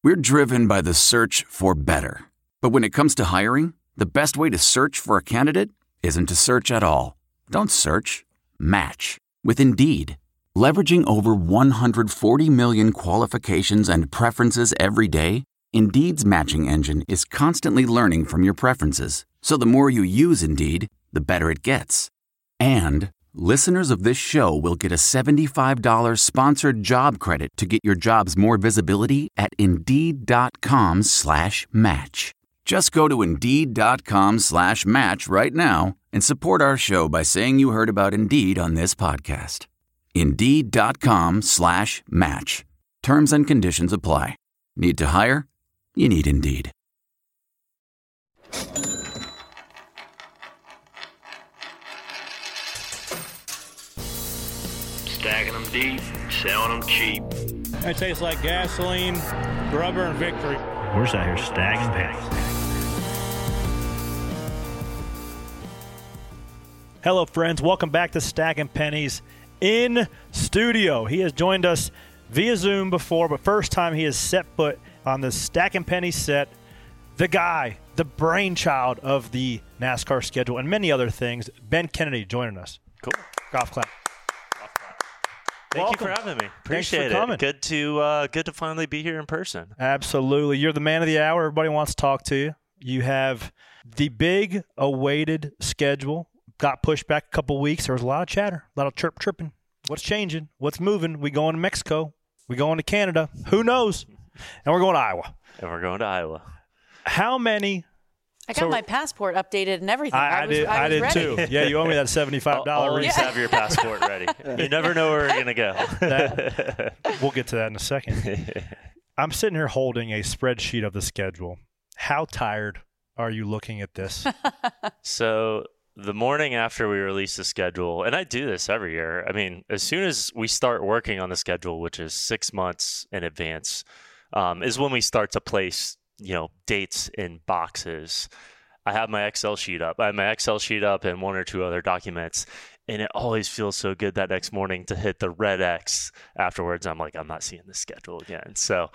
We're driven by the search for better. But when it comes to hiring, the best way to search for a candidate isn't to search at all. Don't search. Match with Indeed. Leveraging over 140 million qualifications and preferences every day, Indeed's matching engine is constantly learning from your preferences. So the more you use Indeed, the better it gets. And listeners of this show will get a $75 sponsored job credit to get your jobs more visibility at Indeed.com/match. Just go to Indeed.com/match right now and support our show by saying you heard about Indeed on this podcast. Indeed.com/match. Terms and conditions apply. Need to hire? You need Indeed. Stacking them deep, selling them cheap. It tastes like gasoline, rubber, and victory. We're just out here stacking pennies. Hello, friends. Welcome back to Stacking Pennies in studio. He has joined us via Zoom before, but first time he has set foot on the Stacking Pennies set. The guy, the brainchild of the NASCAR schedule, and many other things. Ben Kennedy joining us. Cool. Golf clap. Thank you for having me. Appreciate Thanks for coming. Good to finally be here in person. Absolutely. You're the man of the hour. Everybody wants to talk to you. You have the big awaited schedule. Got pushed back a couple weeks. There was a lot of chatter, a lot of chirping. What's changing? What's moving? We going to Mexico. We going to Canada. Who knows? And we're going to Iowa. How many? I got my passport updated and everything. I did ready. too. Yeah, you owe me that $75. Always have your passport ready. You never know where you're going to go. We'll get to that in a second. I'm sitting here holding a spreadsheet of the schedule. How tired are you looking at this? So the morning after we release the schedule, and I do this every year. I mean, as soon as we start working on the schedule, which is 6 months in advance, is when we start to place, dates in boxes. I have my Excel sheet up. I have my Excel sheet up and one or two other documents, and it always feels so good that next morning to hit the red X afterwards. I'm like, I'm not seeing the schedule again. So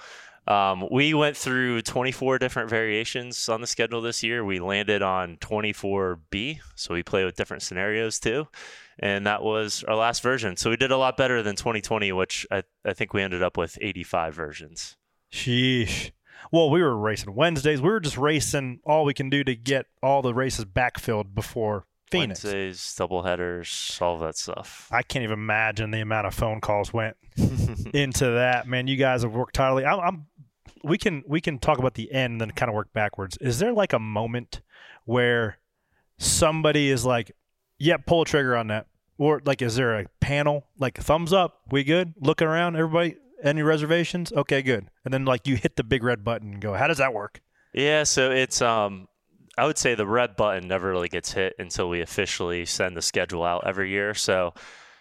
we went through 24 different variations on the schedule this year. We landed on 24B, so we play with different scenarios too. And that was our last version. So we did a lot better than 2020, which I think we ended up with 85 versions. Sheesh. Well, we were racing Wednesdays. We were just racing all we can do to get all the races backfilled before Phoenix. Wednesdays, doubleheaders, all that stuff. I can't even imagine the amount of phone calls went into that. Man, you guys have worked tirelessly. We can talk about the end and then kind of work backwards. Is there like a moment where somebody is like, "Yep, pull a trigger on that," or like, is there a panel like thumbs up? We good? Looking around, everybody. Any reservations? Okay, good. And then like you hit the big red button and go, how does that work? Yeah, so it's I would say the red button never really gets hit until we officially send the schedule out every year. So,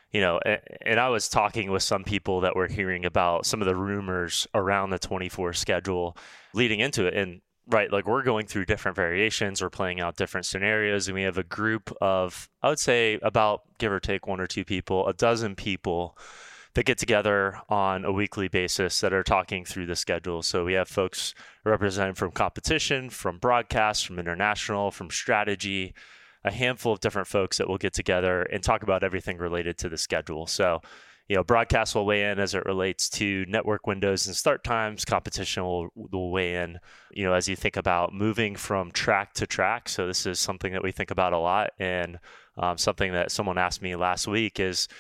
and I was talking with some people that were hearing about some of the rumors around the 24 schedule leading into it. And right, like we're going through different variations, we're playing out different scenarios, and we have a group of, I would say about give or take one or two people, a dozen people that get together on a weekly basis that are talking through the schedule. So we have folks represented from competition, from broadcast, from international, from strategy, a handful of different folks that will get together and talk about everything related to the schedule. So, broadcast will weigh in as it relates to network windows and start times. Competition will weigh in, as you think about moving from track to track. So this is something that we think about a lot. And something that someone asked me last week is,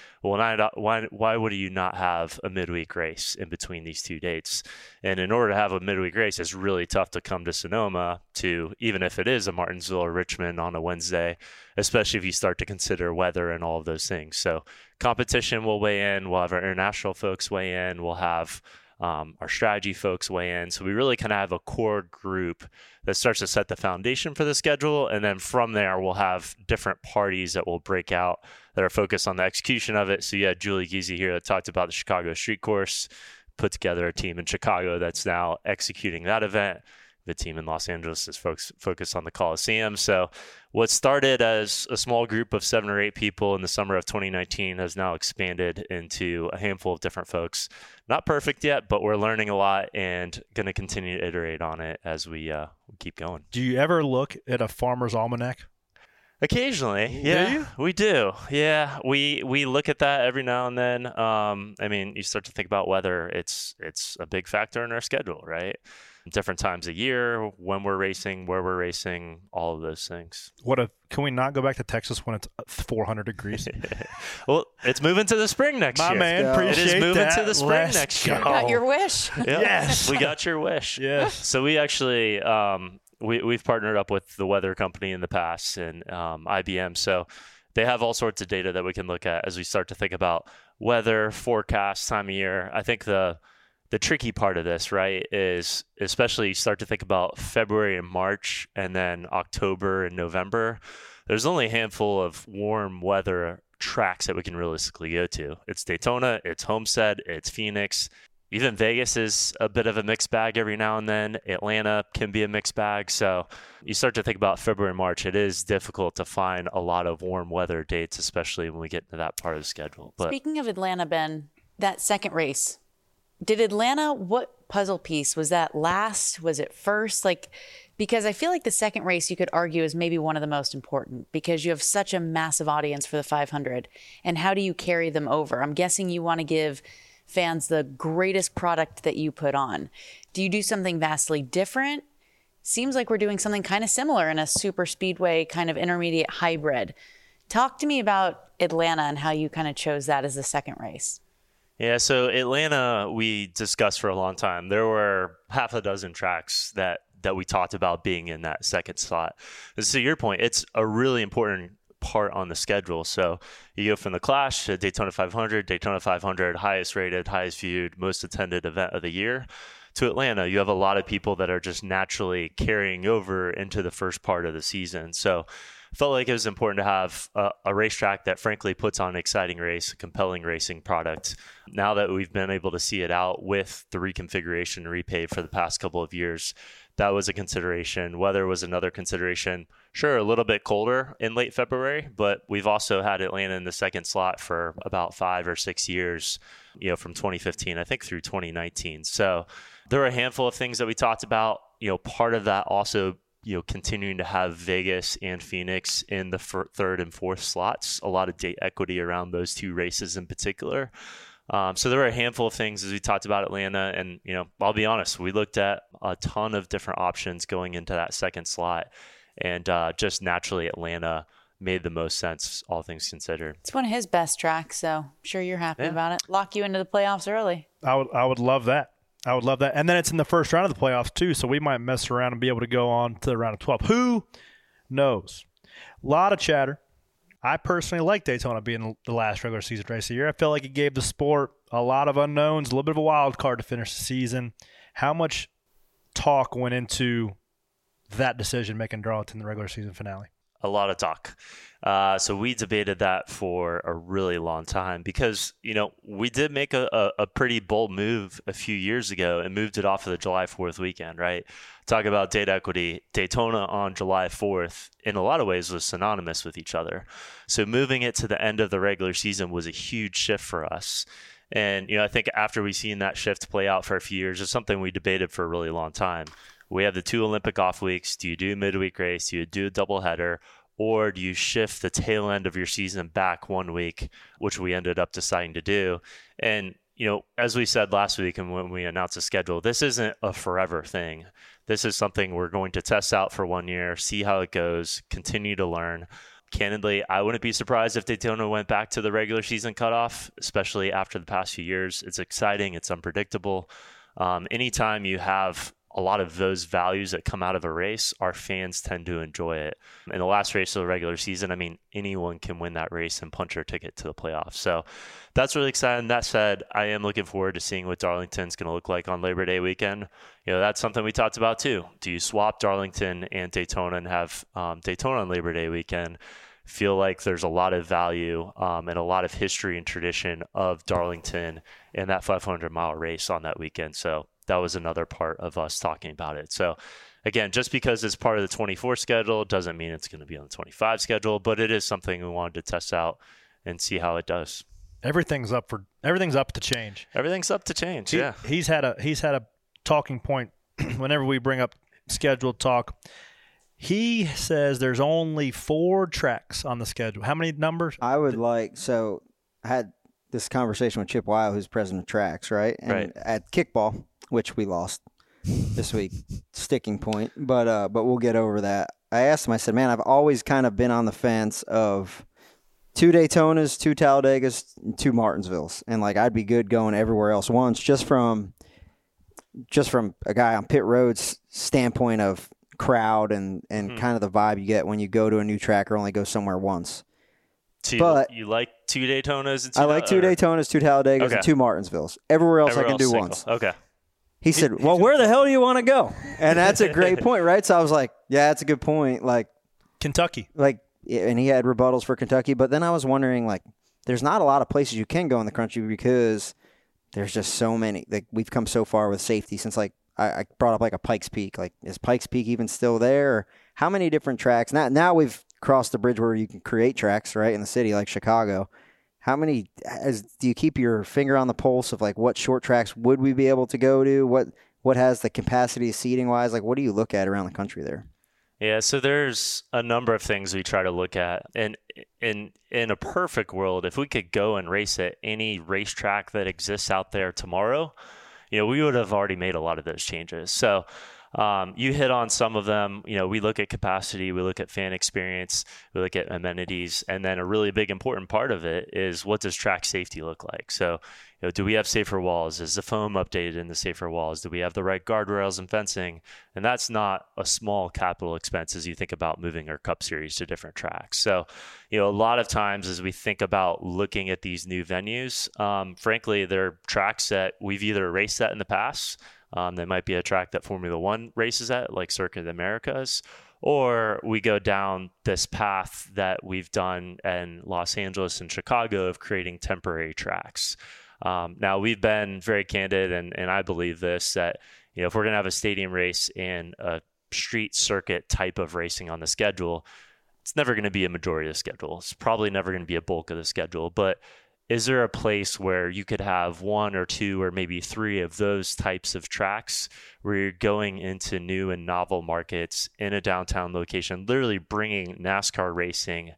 why would you not have a midweek race in between these two dates? And in order to have a midweek race, it's really tough to come to Sonoma even if it is a Martinsville or Richmond on a Wednesday, especially if you start to consider weather and all of those things. So competition will weigh in. We'll have our international folks weigh in. We'll have our strategy folks weigh in. So we really kind of have a core group that starts to set the foundation for the schedule. And then from there, we'll have different parties that will break out that are focused on the execution of it. So you had Julie Giese here that talked about the Chicago Street Course, put together a team in Chicago that's now executing that event. the team in Los Angeles is focused on the Coliseum. So what started as a small group of 7 or 8 people in the summer of 2019 has now expanded into a handful of different folks. Not perfect yet, but we're learning a lot and going to continue to iterate on it as we keep going. Do you ever look at a farmer's almanac? Occasionally, yeah, we do. Yeah, we look at that every now and then. I mean, you start to think about weather. It's a big factor in our schedule, right? Different times of year, when we're racing, where we're racing, all of those things. Can we not go back to Texas when it's 400 degrees? Well, it's moving to the spring next year. My man, appreciate it is moving that. to the spring next year. Got your wish. Yep. Yes, we got your wish. Yes. So we actually we've partnered up with the weather company in the past and IBM. So they have all sorts of data that we can look at as we start to think about weather, forecast, time of year. I think the tricky part of this, right, is especially you start to think about February and March and then October and November. There's only a handful of warm weather tracks that we can realistically go to. It's Daytona, it's Homestead, it's Phoenix. Even Vegas is a bit of a mixed bag every now and then. Atlanta can be a mixed bag. So you start to think about February and March, it is difficult to find a lot of warm weather dates, especially when we get into that part of the schedule. But speaking of Atlanta, Ben, that second race, did Atlanta, what puzzle piece? Was that last? Was it first? Because I feel like the second race you could argue is maybe one of the most important because you have such a massive audience for the 500. And how do you carry them over? I'm guessing you want to give fans the greatest product that you put on. Do you do something vastly different? Seems like we're doing something kind of similar in a super speedway kind of intermediate hybrid. Talk to me about Atlanta and how you kind of chose that as the second race. Yeah, so Atlanta, we discussed for a long time. There were half a dozen tracks that we talked about being in that second slot. And to your point, it's a really important part on the schedule. So you go from the Clash to Daytona 500, highest rated, highest viewed, most attended event of the year, to Atlanta. You have a lot of people that are just naturally carrying over into the first part of the season. So felt like it was important to have a racetrack that frankly puts on an exciting race, a compelling racing product. Now that we've been able to see it out with the reconfiguration and repave for the past couple of years, that was a consideration. Weather was another consideration. Sure, a little bit colder in late February, but we've also had Atlanta in the second slot for about 5 or 6 years, from 2015, I think, through 2019. So there were a handful of things that we talked about. Part of that also continuing to have Vegas and Phoenix in the third and fourth slots, a lot of date equity around those two races in particular. So there were a handful of things as we talked about Atlanta. And, I'll be honest, we looked at a ton of different options going into that second slot. And just naturally, Atlanta made the most sense, all things considered. It's one of his best tracks, so I'm sure you're happy about it. Lock you into the playoffs early. I would love that. I would love that. And then it's in the first round of the playoffs, too, so we might mess around and be able to go on to the round of 12. Who knows? A lot of chatter. I personally like Daytona being the last regular season race of the year. I felt like it gave the sport a lot of unknowns, a little bit of a wild card to finish the season. How much talk went into that decision making Darlington the regular season finale? A lot of talk. So we debated that for a really long time because, we did make a pretty bold move a few years ago and moved it off of the July 4th weekend, right? Talk about date equity. Daytona on July 4th, in a lot of ways, was synonymous with each other. So moving it to the end of the regular season was a huge shift for us. And, I think after we've seen that shift play out for a few years, it's something we debated for a really long time. We have the 2 Olympic off weeks. Do you do a midweek race? Do you do a doubleheader? Or do you shift the tail end of your season back 1 week, which we ended up deciding to do? And, as we said last week and when we announced the schedule, this isn't a forever thing. This is something we're going to test out for 1 year, see how it goes, continue to learn. Candidly, I wouldn't be surprised if Daytona went back to the regular season cutoff, especially after the past few years. It's exciting. It's unpredictable. Anytime you have a lot of those values that come out of a race, our fans tend to enjoy it. In the last race of the regular season, anyone can win that race and punch their ticket to the playoffs. So that's really exciting. That said, I am looking forward to seeing what Darlington's going to look like on Labor Day weekend. That's something we talked about too. Do you swap Darlington and Daytona and have Daytona on Labor Day weekend? Feel like there's a lot of value and a lot of history and tradition of Darlington and that 500-mile race on that weekend. So that was another part of us talking about it. So again, just because it's part of the 24 schedule doesn't mean it's going to be on the 25 schedule, but it is something we wanted to test out and see how it does. Everything's up to change. Everything's up to change. Yeah. He's had a talking point whenever we bring up scheduled talk. He says there's only 4 tracks on the schedule. How many numbers? I had this conversation with Chip Weil, who's president of tracks, right? And right. At kickball, which we lost this week, sticking point, but we'll get over that. I asked him, I said, man, I've always kind of been on the fence of 2 Daytonas, 2 Talladegas, and 2 Martinsvilles. And like, I'd be good going everywhere else once, just from a guy on pit road's standpoint of crowd and kind of the vibe you get when you go to a new track or only go somewhere once. So you like 2 Daytonas and 2 I like 2 Daytonas, 2 Talladegas, and 2 Martinsvilles. Everywhere else I can do single. once. Okay. He said, well, where the hell do you want to go? And that's a great point, right? So I was like, yeah, that's a good point. Like Kentucky. And he had rebuttals for Kentucky. But then I was wondering, like, there's not a lot of places you can go in the country because there's just so many. Like, we've come so far with safety since, like, I brought up, like, a Pikes Peak. Like, is Pikes Peak even still there? Or how many different tracks? Now we've crossed the bridge where you can create tracks, right, in the city, like Chicago. How many do you keep your finger on the pulse of, like, what short tracks would we be able to go to? What has the capacity seating-wise? Like, what do you look at around the country there? Yeah, so there's a number of things we try to look at. And in a perfect world, if we could go and race at any racetrack that exists out there tomorrow, we would have already made a lot of those changes. So you hit on some of them. We look at capacity, we look at fan experience, we look at amenities, and then a really big important part of it is, what does track safety look like? So, do we have safer walls? Is the foam updated in the safer walls? Do we have the right guardrails and fencing? And that's not a small capital expense as you think about moving our Cup Series to different tracks. So, a lot of times as we think about looking at these new venues, frankly, they're tracks that we've either raced at in the past. There might be a track that Formula One races at, like Circuit of the Americas, or we go down this path that we've done in Los Angeles and Chicago of creating temporary tracks. Now, we've been very candid, and I believe this, that if we're going to have a stadium race and a street circuit type of racing on the schedule, it's never going to be a majority of the schedule. It's probably never going to be a bulk of the schedule, but is there a place where you could have 1 or 2 or maybe 3 of those types of tracks where you're going into new and novel markets in a downtown location, literally bringing NASCAR racing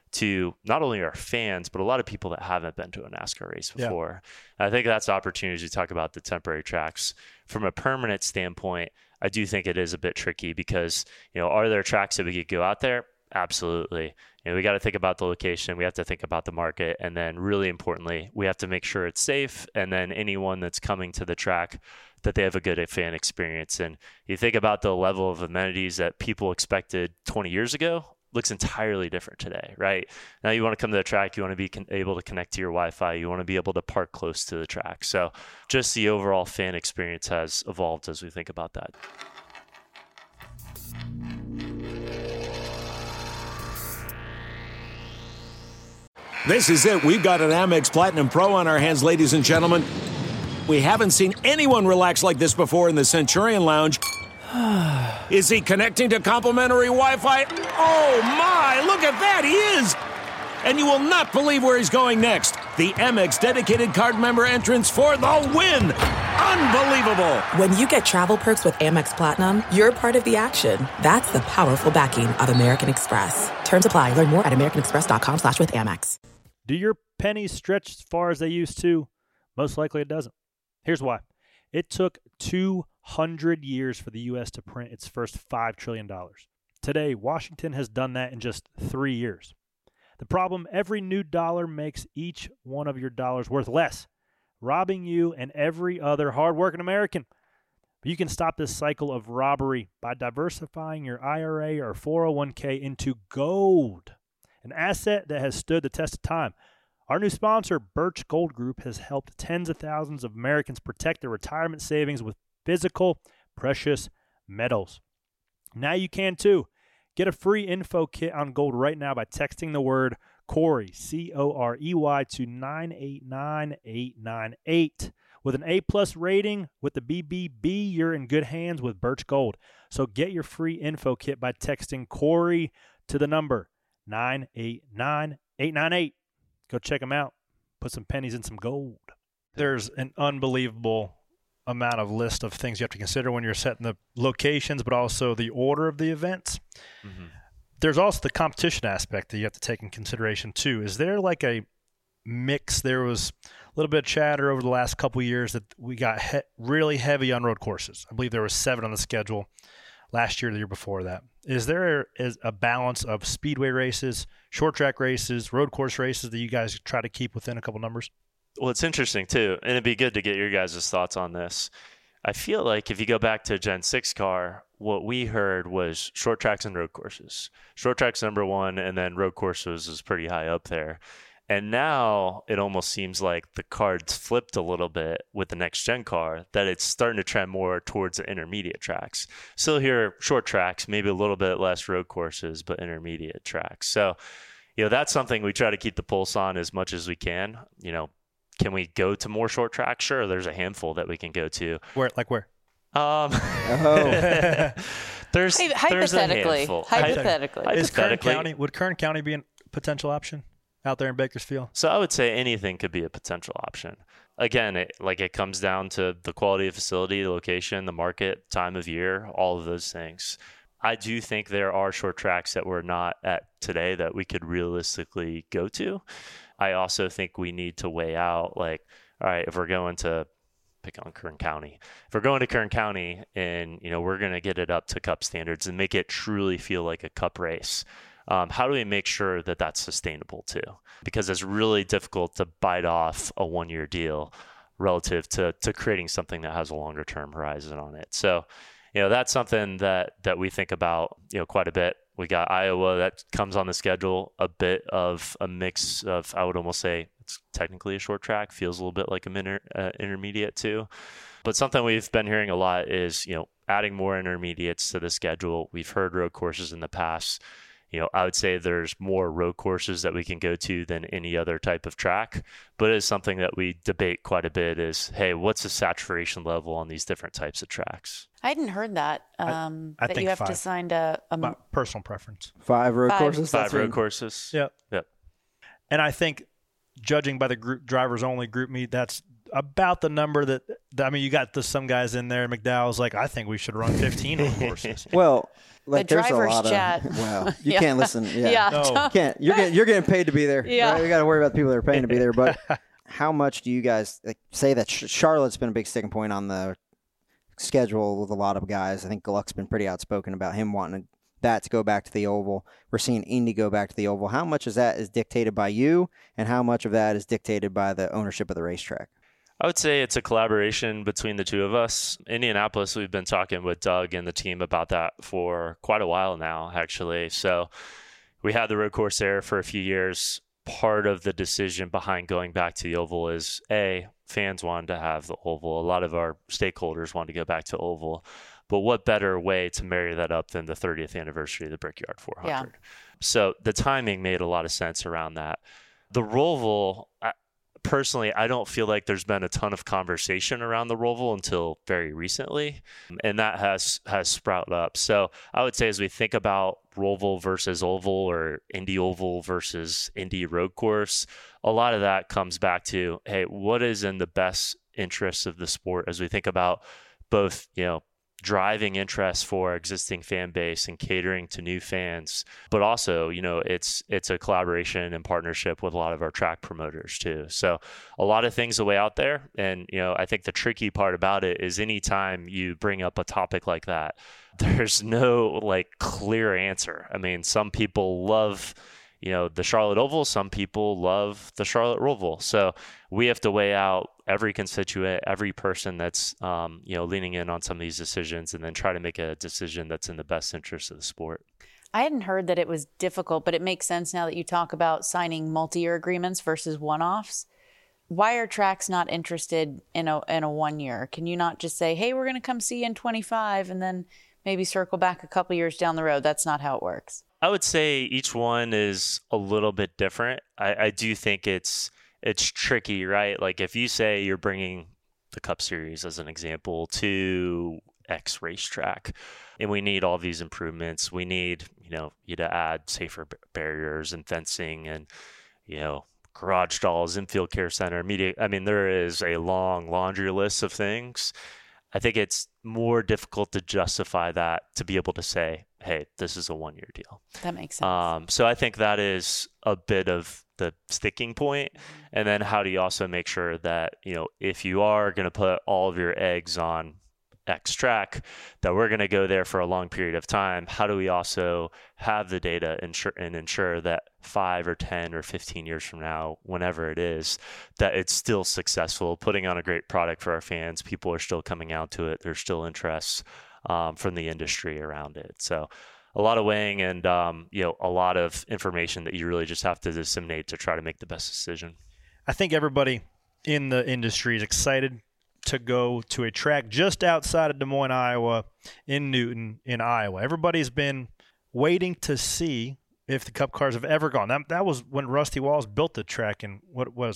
to not only our fans, but a lot of people that haven't been to a NASCAR race before? Yeah. I think that's opportunities. We talk about the temporary tracks. From a permanent standpoint, I do think it is a bit tricky because, are there tracks that we could go out there? Absolutely. We got to think about the location. We have to think about the market. And then really importantly, we have to make sure it's safe. And then anyone that's coming to the track, that they have a good fan experience. And you think about the level of amenities that people expected 20 years ago, looks entirely different today, right? Now you want to come to the track, you want to be able to connect to your Wi-Fi, you want to be able to park close to the track. So just the overall fan experience has evolved as we think about that. This is it. We've got an Amex Platinum Pro on our hands, ladies and gentlemen. We haven't seen anyone relax like this before in the Centurion Lounge. Is he connecting to complimentary Wi-Fi? Oh, my! Look at that! He is! And you will not believe where he's going next. The Amex dedicated card member entrance for the win! Unbelievable! When you get travel perks with Amex Platinum, you're part of the action. That's the powerful backing of American Express. Terms apply. Learn more at americanexpress.com/withAmex. Do your pennies stretch as far as they used to? Most likely it doesn't. Here's why. It took 200 years for the U.S. to print its first $5 trillion. Today, Washington has done that in just 3 years. The problem, every new dollar makes each one of your dollars worth less, robbing you and every other hardworking American. But you can stop this cycle of robbery by diversifying your IRA or 401k into gold, an asset that has stood the test of time. Our new sponsor, Birch Gold Group, has helped tens of thousands of Americans protect their retirement savings with physical, precious metals. Now you can too. Get a free info kit on gold right now by texting the word Corey, C-O-R-E-Y, to 989898. With an A+ rating with the BBB, you're in good hands with Birch Gold. So get your free info kit by texting Corey to the number 989-898. Go check them out. Put some pennies in some gold. There's an unbelievable amount of list of things you have to consider when you're setting the locations, but also the order of the events. Mm-hmm. There's also the competition aspect that you have to take in consideration too. Is there like a mix? There was a little bit of chatter over the last couple of years that we got really heavy on road courses. I believe there was 7 on the schedule last year, the year before that. Is there a balance of speedway races, short track races, road course races that you guys try to keep within a couple numbers? Well, it's interesting too, and it'd be good to get your guys' thoughts on this. I feel like if you go back to a Gen 6 car, what we heard was short tracks and road courses. Short tracks number 1, and then road courses is pretty high up there. And now it almost seems like the cards flipped a little bit with the next gen car, that it's starting to trend more towards the intermediate tracks. Still here, short tracks, maybe a little bit less road courses, but intermediate tracks. So, that's something we try to keep the pulse on as much as we can. Can we go to more short tracks? Sure, there's a handful that we can go to. Where? There's hypothetically. Would Kern County be a potential option out there in Bakersfield? So I would say anything could be a potential option. Again, it comes down to the quality of facility, the location, the market, time of year, all of those things. I do think there are short tracks that we're not at today that we could realistically go to. I also think we need to weigh out, all right, if we're going to pick on Kern County, and, we're going to get it up to Cup standards and make it truly feel like a Cup race. How do we make sure that that's sustainable too? Because it's really difficult to bite off a 1-year deal relative to creating something that has a longer term horizon on it. So, that's something that we think about, quite a bit. We got Iowa that comes on the schedule, a bit of a mix of, I would almost say it's technically a short track, feels a little bit like an intermediate too. But something we've been hearing a lot is, adding more intermediates to the schedule. We've heard road courses in the past. I would say there's more road courses that we can go to than any other type of track, but it is something that we debate quite a bit is, hey, what's the saturation level on these different types of tracks? I hadn't heard that, I that think you have 5. to sign a My personal preference. 5 road courses? 5 road courses. Yep. Yep. And I think judging by the group drivers only group meet, that's about the number that you got some guys in there. McDowell's like, I think we should run 15 road courses. Well, the there's a driver's lot chat. Well, you can't listen. Yeah. No. You can't. You're getting paid to be there. Yeah. Right? You got to worry about the people that are paying to be there. But how much do you guys say that Charlotte's been a big sticking point on the schedule with a lot of guys? I think Gluck's been pretty outspoken about him wanting that to go back to the oval. We're seeing Indy go back to the oval. How much of that is dictated by you, and how much of that is dictated by the ownership of the racetrack? I would say it's a collaboration between the two of us. Indianapolis, we've been talking with Doug and the team about that for quite a while now, actually. So we had the road course there for a few years. Part of the decision behind going back to the oval is, fans wanted to have the oval. A lot of our stakeholders wanted to go back to oval. But what better way to marry that up than the 30th anniversary of the Brickyard 400? Yeah. So the timing made a lot of sense around that. The Roval, personally, I don't feel like there's been a ton of conversation around the Roval until very recently, and that has sprouted up. So I would say as we think about Roval versus oval or Indy oval versus Indy road course, a lot of that comes back to, hey, what is in the best interest of the sport as we think about both, driving interest for existing fan base and catering to new fans, but also, it's a collaboration and partnership with a lot of our track promoters too. So a lot of things away out there. And, I think the tricky part about it is anytime you bring up a topic like that, there's no clear answer. I mean, some people love, the Charlotte Oval, some people love the Charlotte Roval. So we have to weigh out every constituent, every person that's, leaning in on some of these decisions and then try to make a decision that's in the best interest of the sport. I hadn't heard that it was difficult, but it makes sense now that you talk about signing multi-year agreements versus one-offs. Why are tracks not interested in a 1 year? Can you not just say, hey, we're going to come see you in 25 and then maybe circle back a couple years down the road? That's not how it works. I would say each one is a little bit different. I do think it's tricky, right? Like if you say you're bringing the Cup Series as an example, to X racetrack. And we need all these improvements. We need, you to add safer barriers and fencing and, garage stalls, infield care center, media. I mean, there is a long laundry list of things. I think it's more difficult to justify that, to be able to say, hey, this is a 1-year deal. That makes sense. So I think that is a bit of the sticking point. And then how do you also make sure that, if you are going to put all of your eggs on X track, that we're going to go there for a long period of time, how do we also have the data and ensure that 5 or 10 or 15 years from now, whenever it is, that it's still successful, putting on a great product for our fans, people are still coming out to it, there's still interest from the industry around it. So a lot of weighing and, a lot of information that you really just have to disseminate to try to make the best decision. I think everybody in the industry is excited to go to a track just outside of Des Moines, Iowa, in Newton, in Iowa. Everybody's been waiting to see if the Cup cars have ever gone. That was when Rusty Walls built the track in, what was,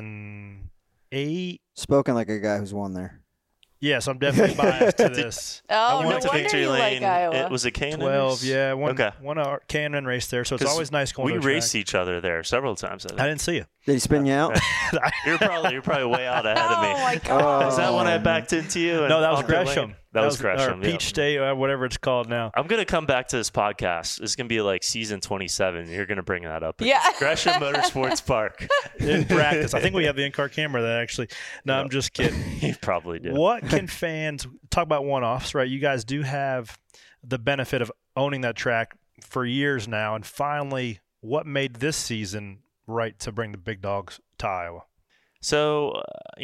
2008? Spoken like a guy who's won there. Yes, I'm definitely biased to this. Oh, no went to wonder Victory you Lane. like Iowa. It was a K&N 12, race? yeah. Won Okay. a K&N race there, so it's always nice going to a We track. raced each other there several times. I think. I didn't see you. Did he spin you out? You're probably way out ahead of me. Oh, my God. Is that when I backed into you? No, that was on pit lane? Gresham. That was Gresham. Or Peach State, or whatever it's called now. I'm going to come back to this podcast. It's going to be like season 27. You're going to bring that up. Yeah. Gresham Motorsports Park. In practice. I think we have the in-car camera that actually. No, I'm just kidding. You probably do. What can fans talk about one-offs, right? You guys do have the benefit of owning that track for years now, and finally, what made this season right to bring the big dogs to Iowa? So,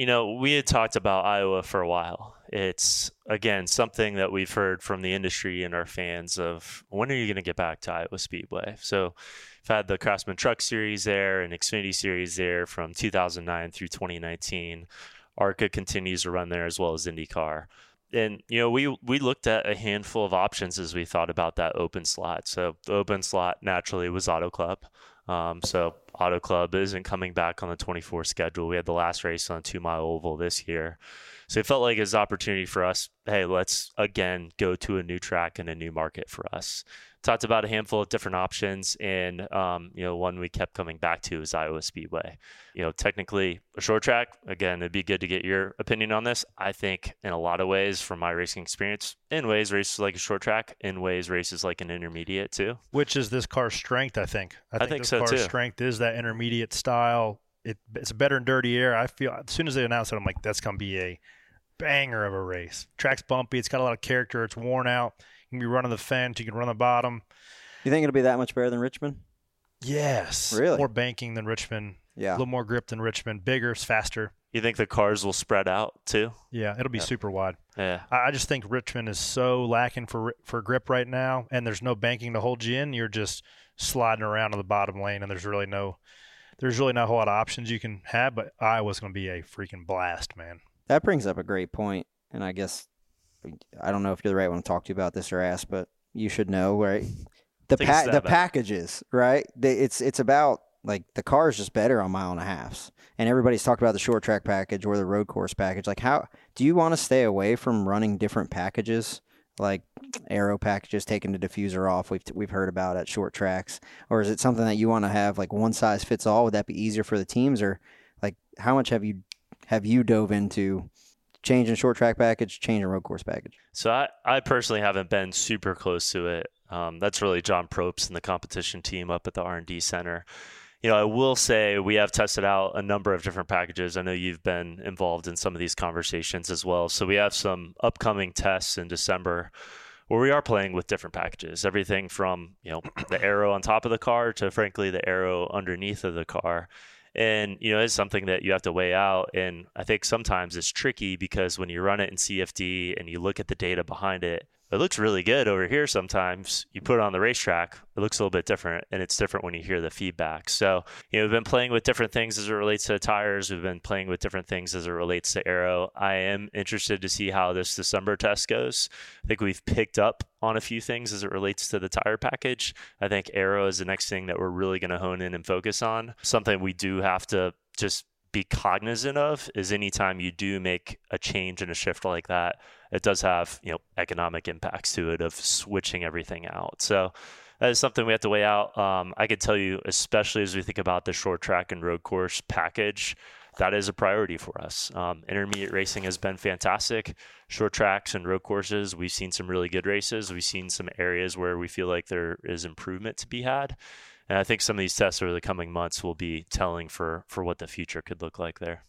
we had talked about Iowa for a while. It's, again, something that we've heard from the industry and our fans of, when are you going to get back to Iowa Speedway? So, we've had the Craftsman Truck Series there and Xfinity Series there from 2009 through 2019. ARCA continues to run there as well as IndyCar. And, we looked at a handful of options as we thought about that open slot. So, the open slot naturally was Auto Club. So Auto Club isn't coming back on the 24 schedule. We had the last race on a 2-mile oval this year. So it felt like it was an opportunity for us. Hey, let's again go to a new track and a new market for us. Talked about a handful of different options, and one we kept coming back to is Iowa Speedway. Technically a short track. Again, it'd be good to get your opinion on this. I think in a lot of ways, from my racing experience, in ways races like a short track, in ways races like an intermediate too. Which is this car's strength, I think. I think this so car's too. strength is that intermediate style. It's better in dirty air. I feel as soon as they announced it, I'm like, that's going to be a banger of a race. Track's bumpy. It's got a lot of character. It's worn out. You can be running the fence. You can run the bottom. You think it'll be that much better than Richmond? Yes. Really? More banking than Richmond. Yeah. A little more grip than Richmond. Bigger. It's faster. You think the cars will spread out too? Yeah, it'll be super wide. Yeah. I just think Richmond is so lacking for grip right now, and there's no banking to hold you in. You're just sliding around in the bottom lane, and there's really not a whole lot of options you can have. But Iowa's going to be a freaking blast, man. That brings up a great point, and I guess I don't know if you're the right one to talk to about this or ask, but you should know, right? The packages, right? It's about like the car is just better on 1.5 miles, and everybody's talked about the short track package or the road course package. Like, how do you want to stay away from running different packages, like aero packages, taking the diffuser off? We've heard about at short tracks, or is it something that you want to have like one size fits all? Would that be easier for the teams, or like how much have you dove into changing short track package, changing road course package? So I personally haven't been super close to it. That's really John Probst and the competition team up at the R&D Center. I will say we have tested out a number of different packages. I know you've been involved in some of these conversations as well. So we have some upcoming tests in December where we are playing with different packages, everything from, the aero on top of the car to, frankly, the aero underneath of the car. And, it's something that you have to weigh out. And I think sometimes it's tricky because when you run it in CFD and you look at the data behind it, it looks really good over here sometimes. You put it on the racetrack, it looks a little bit different, and it's different when you hear the feedback. So, we've been playing with different things as it relates to the tires. We've been playing with different things as it relates to aero. I am interested to see how this December test goes. I think we've picked up on a few things as it relates to the tire package. I think aero is the next thing that we're really going to hone in and focus on. Something we do have to just be cognizant of is anytime you do make a change in a shift like that, it does have, economic impacts to it of switching everything out. So that is something we have to weigh out. I could tell you, especially as we think about the short track and road course package, that is a priority for us. Intermediate racing has been fantastic. Short tracks and road courses, we've seen some really good races. We've seen some areas where we feel like there is improvement to be had. And I think some of these tests over the coming months will be telling for what the future could look like there.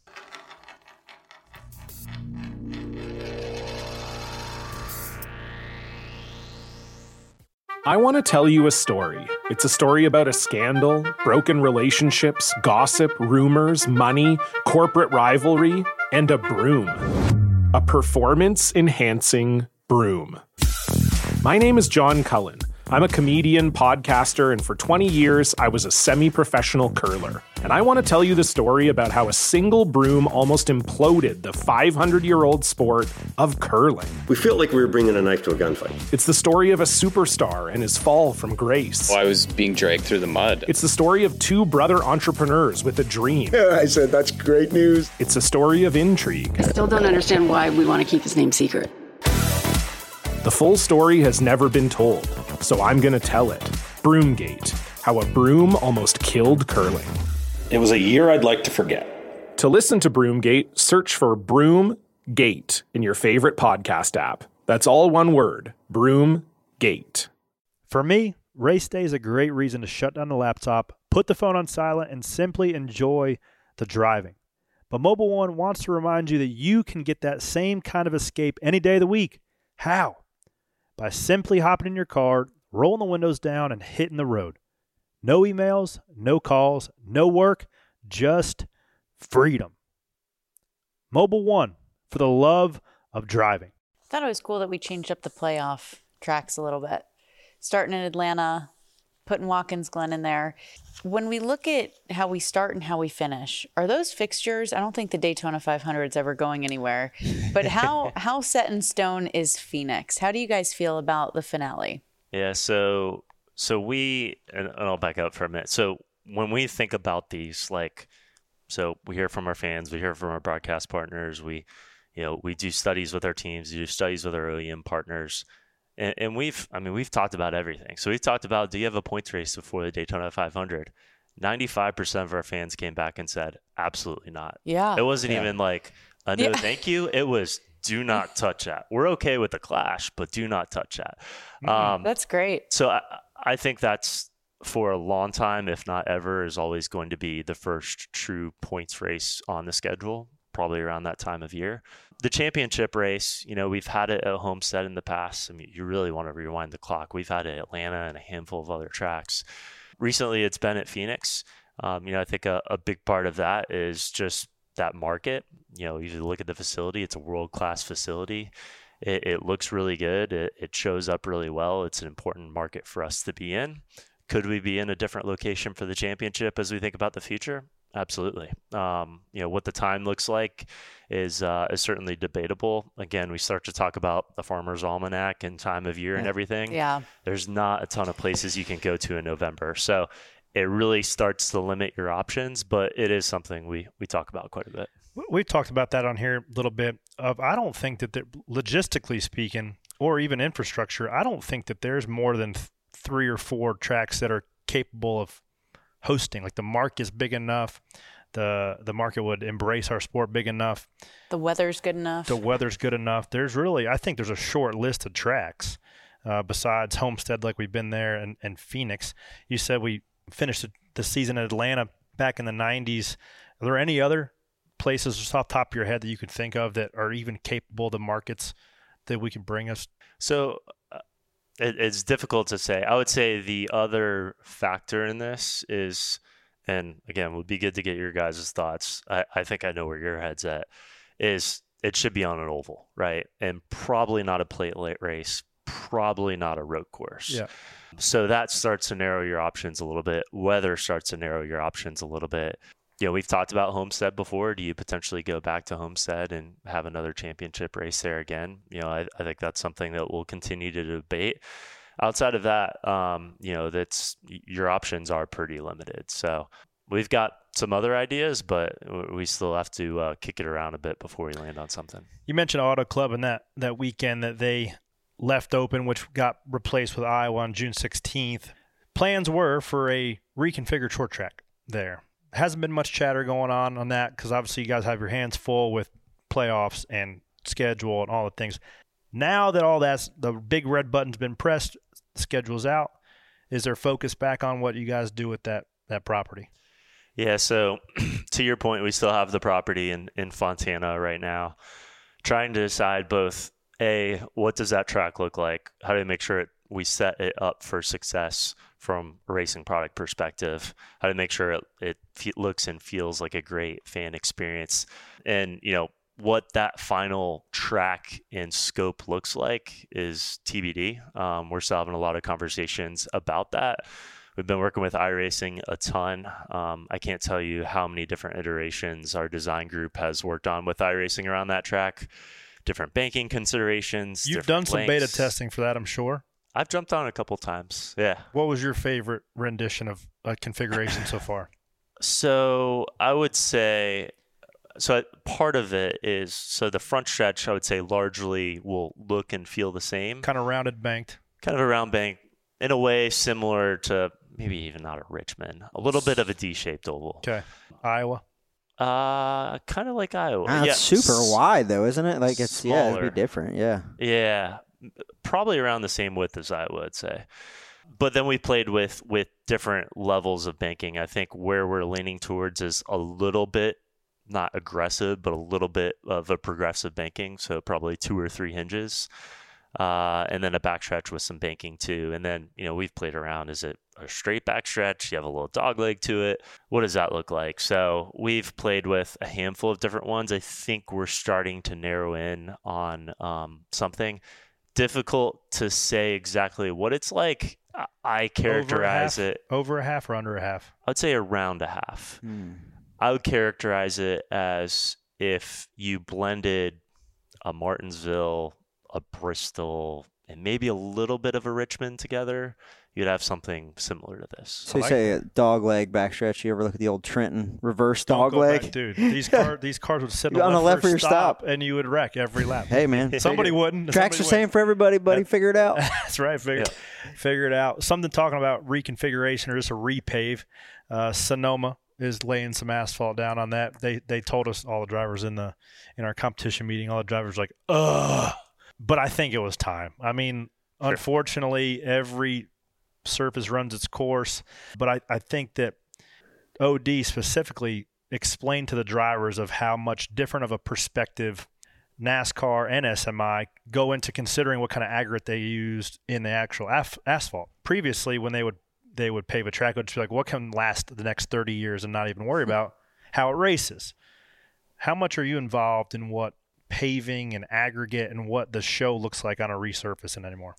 I want to tell you a story. It's a story about a scandal, broken relationships, gossip, rumors, money, corporate rivalry, and a broom. A performance-enhancing broom. My name is John Cullen. I'm a comedian, podcaster, and for 20 years, I was a semi-professional curler. And I want to tell you the story about how a single broom almost imploded the 500-year-old sport of curling. We felt like we were bringing a knife to a gunfight. It's the story of a superstar and his fall from grace. Well, I was being dragged through the mud. It's the story of two brother entrepreneurs with a dream. I said, that's great news. It's a story of intrigue. I still don't understand why we want to keep his name secret. The full story has never been told, so I'm going to tell it. Broomgate, how a broom almost killed curling. It was a year I'd like to forget. To listen to Broomgate, search for Broomgate in your favorite podcast app. That's all one word, Broomgate. For me, race day is a great reason to shut down the laptop, put the phone on silent, and simply enjoy the driving. But Mobil 1 wants to remind you that you can get that same kind of escape any day of the week. How? By simply hopping in your car, rolling the windows down, and hitting the road. No emails, no calls, no work, just freedom. Mobil 1, for the love of driving. I thought it was cool that we changed up the playoff tracks a little bit. Starting in Atlanta, putting Watkins Glen in there. When we look at how we start and how we finish, are those fixtures? I don't think the Daytona 500 is ever going anywhere. But how set in stone is Phoenix? How do you guys feel about the finale? Yeah, so we, and I'll back up for a minute. So when we think about these, so we hear from our fans, we hear from our broadcast partners, we do studies with our teams, we do studies with our OEM partners. And we've talked about everything. So we've talked about, do you have a points race before the Daytona 500? 95% of our fans came back and said, absolutely not. Yeah. It wasn't even like a no thank you. It was, do not touch that. We're okay with the clash, but do not touch that. That's great. So I think that's, for a long time, if not ever, is always going to be the first true points race on the schedule, probably around that time of year. The championship race, we've had it at Homestead in the past. I mean, you really want to rewind the clock. We've had it at Atlanta and a handful of other tracks. Recently, it's been at Phoenix. I think a big part of that is just that market. You look at the facility, it's a world-class facility. It looks really good. It shows up really well. It's an important market for us to be in. Could we be in a different location for the championship as we think about the future? Absolutely. What the time looks like is certainly debatable. Again, we start to talk about the Farmer's Almanac and time of year and everything. Yeah. There's not a ton of places you can go to in November. So it really starts to limit your options, but it is something we talk about quite a bit. We've talked about that on here a little bit. I don't think that, logistically speaking, or even infrastructure, I don't think that there's more than 3 or 4 tracks that are capable of hosting. Like, the market is big enough, the market would embrace our sport big enough, the weather's good enough. There's really, I think there's a short list of tracks besides Homestead, like we've been there, and Phoenix. You said we finished the season in Atlanta back in the 90s. Are there any other places just off the top of your head that you could think of that are even capable of the markets that we can bring us? So it's difficult to say. I would say the other factor in this is, and again, it would be good to get your guys' thoughts. I think I know where your head's at, is it should be on an oval, right? And probably not a platelet race, probably not a road course. Yeah. So that starts to narrow your options a little bit. Weather starts to narrow your options a little bit. We've talked about Homestead before. Do you potentially go back to Homestead and have another championship race there again? I think that's something that we'll continue to debate. Outside of that, that's your options are pretty limited. So we've got some other ideas, but we still have to kick it around a bit before we land on something. You mentioned Auto Club and that weekend that they left open, which got replaced with Iowa on June 16th. Plans were for a reconfigured short track there. Hasn't been much chatter going on that because obviously you guys have your hands full with playoffs and schedule and all the things. Now that the big red button's been pressed, the schedule's out, is there focus back on what you guys do with that property? Yeah, so to your point, we still have the property in Fontana right now, trying to decide both, A, what does that track look like? How do we make sure we set it up for success from a racing product perspective? How to make sure it looks and feels like a great fan experience? And, what that final track and scope looks like is TBD. We're still having a lot of conversations about that. We've been working with iRacing a ton. I can't tell you how many different iterations our design group has worked on with iRacing around that track, different banking considerations. You've done some beta testing for that, I'm sure. I've jumped on a couple times, yeah. What was your favorite rendition of a configuration so far? So I would say, part of it is, the front stretch, I would say largely will look and feel the same. Kind of rounded banked. Kind of a round bank, in a way similar to maybe even not a Richmond. A little bit of a D-shaped oval. Okay. Iowa? Kind of like Iowa. It's super wide though, isn't it? Like it's smaller. It'd be different. Yeah. Yeah. Probably around the same width as Iowa, I'd say. But then we played with different levels of banking. I think where we're leaning towards is a little bit, not aggressive, but a little bit of a progressive banking. So probably 2 or 3 hinges. And then a backstretch with some banking too. And then, we've played around. Is it a straight backstretch? You have a little dog leg to it. What does that look like? So we've played with a handful of different ones. I think we're starting to narrow in on something. Difficult to say exactly what it's like. I characterize it. Over a half or under a half? I'd say around a half. I would characterize it as if you blended a Martinsville, a Bristol, and maybe a little bit of a Richmond together, you'd have something similar to this. So you say a dog leg backstretch. You ever look at the old Trenton reverse dog leg? Back, dude, these cars would sit on the left for your stop, and you would wreck every lap. Hey, man. Somebody wouldn't. Tracks the same for everybody, buddy. Figure it out. That's right. Figure it out. Something talking about reconfiguration or just a repave. Sonoma is laying some asphalt down on that. They told us, all the drivers in our competition meeting, all the drivers like, ugh. But I think it was time. I mean, unfortunately, every surface runs its course. But I think that OD specifically explained to the drivers of how much different of a perspective NASCAR and SMI go into considering what kind of aggregate they used in the actual asphalt. Previously, when they would pave a track, it would just be like, what can last the next 30 years and not even worry about how it races? How much are you involved in what paving and aggregate and what the show looks like on a resurfacing anymore?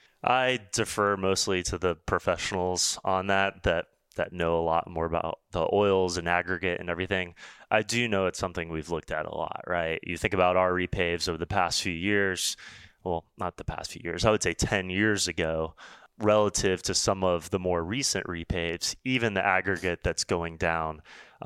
I defer mostly to the professionals on that know a lot more about the oils and aggregate and everything. I do know it's something we've looked at a lot, right? You think about our repaves over the past few years, well, not the past few years, I would say 10 years ago, relative to some of the more recent repaves, even the aggregate that's going down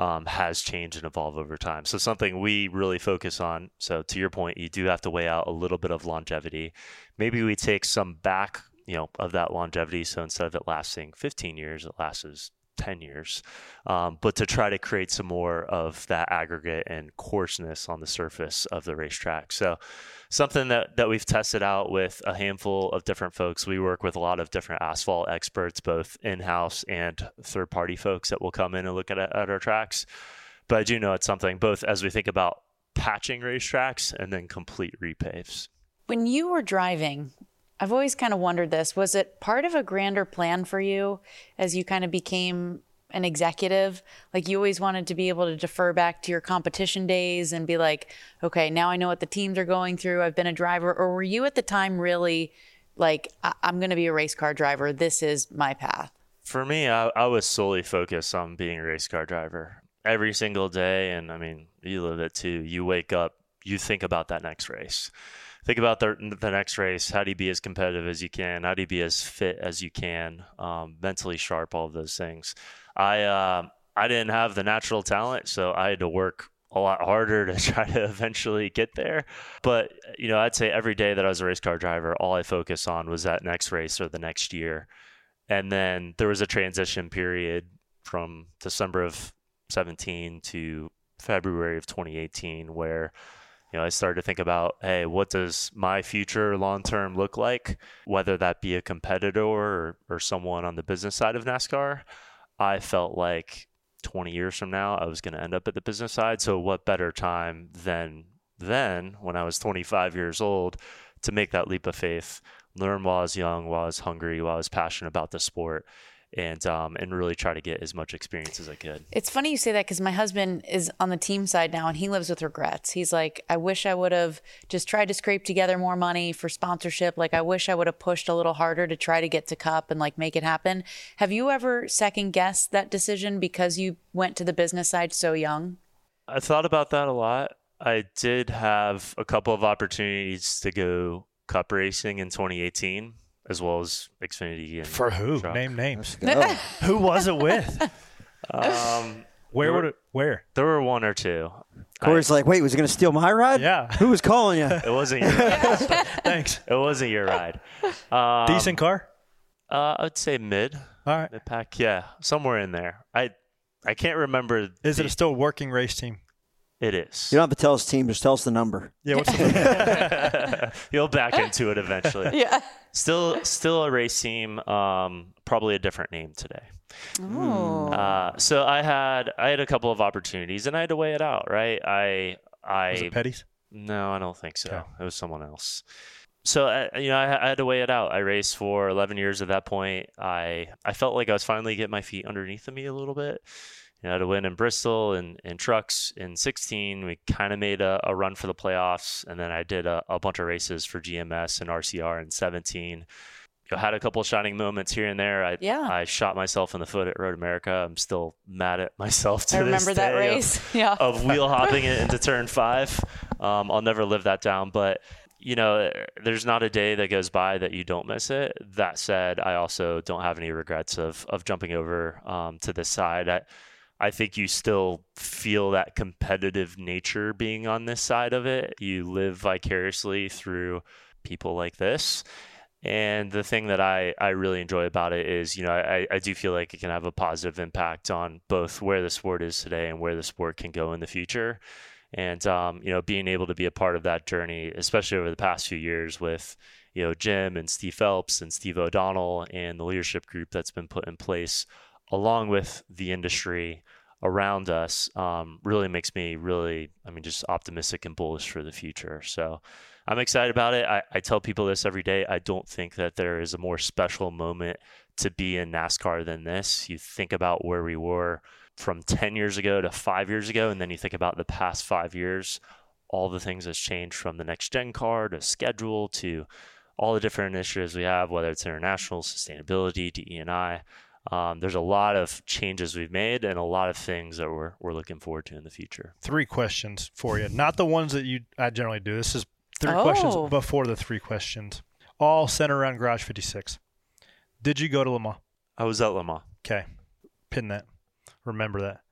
has changed and evolved over time. So something we really focus on. So to your point, you do have to weigh out a little bit of longevity. Maybe we take some back, of that longevity. So instead of it lasting 15 years, it lasts 10 years. But to try to create some more of that aggregate and coarseness on the surface of the racetrack. So something that we've tested out with a handful of different folks. We work with a lot of different asphalt experts, both in-house and third-party folks that will come in and look at our tracks. But I do know it's something both as we think about patching racetracks and then complete repaves. When you were driving, I've always kind of wondered this. Was it part of a grander plan for you as you kind of became an executive? Like you always wanted to be able to defer back to your competition days and be like, okay, now I know what the teams are going through. I've been a driver. Or were you at the time really like, I'm going to be a race car driver. This is my path? For me, I was solely focused on being a race car driver every single day. And I mean, you live it too. You wake up, you think about that next race. Think about the next race. How do you be as competitive as you can? How do you be as fit as you can? Mentally sharp, all of those things. I I didn't have the natural talent, so I had to work a lot harder to try to eventually get there. But, I'd say every day that I was a race car driver, all I focused on was that next race or the next year. And then there was a transition period from December of 17 to February of 2018 where, I started to think about, hey, what does my future long-term look like? Whether that be a competitor or someone on the business side of NASCAR. I felt like 20 years from now, I was going to end up at the business side. So what better time than then, when I was 25 years old, to make that leap of faith, learn while I was young, while I was hungry, while I was passionate about the sport, and really try to get as much experience as I could. It's funny you say that because my husband is on the team side now and he lives with regrets. He's like, I wish I would have just tried to scrape together more money for sponsorship. Like, I wish I would have pushed a little harder to try to get to Cup and like make it happen. Have you ever second guessed that decision because you went to the business side so young? I thought about that a lot. I did have a couple of opportunities to go Cup racing in 2018. As well as Xfinity. And for who? truck. Name names. Who was it with? Where? There were one or two. Corey's like, wait, was he going to steal my ride? Yeah. Who was calling you? It wasn't your ride. Thanks. It wasn't your ride. Decent car? I'd say mid. All right. Mid-pack. Yeah, somewhere in there. I can't remember. Is it still a working race team? It is. You don't have to tell us the team, just tell us the number. Yeah, what's the number? You'll back into it eventually. Yeah. Still a race team, probably a different name today. Oh. So I had a couple of opportunities and I had to weigh it out, right? Was it Petty's? No, I don't think so. Yeah. It was someone else. So I had to weigh it out. I raced for 11 years at that point. I felt like I was finally getting my feet underneath of me a little bit. I had a win in Bristol and trucks in 16. We kind of made a run for the playoffs. And then I did a bunch of races for GMS and RCR in 17. I had a couple of shining moments here and there. I shot myself in the foot at Road America. I'm still mad at myself to this day. I remember that race. Of wheel hopping it into turn 5. I'll never live that down. But, there's not a day that goes by that you don't miss it. That said, I also don't have any regrets of jumping over to this side. I think you still feel that competitive nature being on this side of it. You live vicariously through people like this. And the thing that I really enjoy about it is, I do feel like it can have a positive impact on both where the sport is today and where the sport can go in the future. And, being able to be a part of that journey, especially over the past few years with, Jim and Steve Phelps and Steve O'Donnell and the leadership group that's been put in place along with the industry around us, really makes me just optimistic and bullish for the future. So I'm excited about it. I tell people this every day. I don't think that there is a more special moment to be in NASCAR than this. You think about where we were from 10 years ago to 5 years ago, and then you think about the past 5 years, all the things that's changed from the next gen car to schedule to all the different initiatives we have, whether it's international, sustainability, DE&I. There's a lot of changes we've made and a lot of things that we're looking forward to in the future. 3 questions for you. Not the ones that I generally do. This is 3 questions before the 3 questions. All centered around Garage 56. Did you go to Le Mans? I was at Le Mans. Okay. Pin that. Remember that.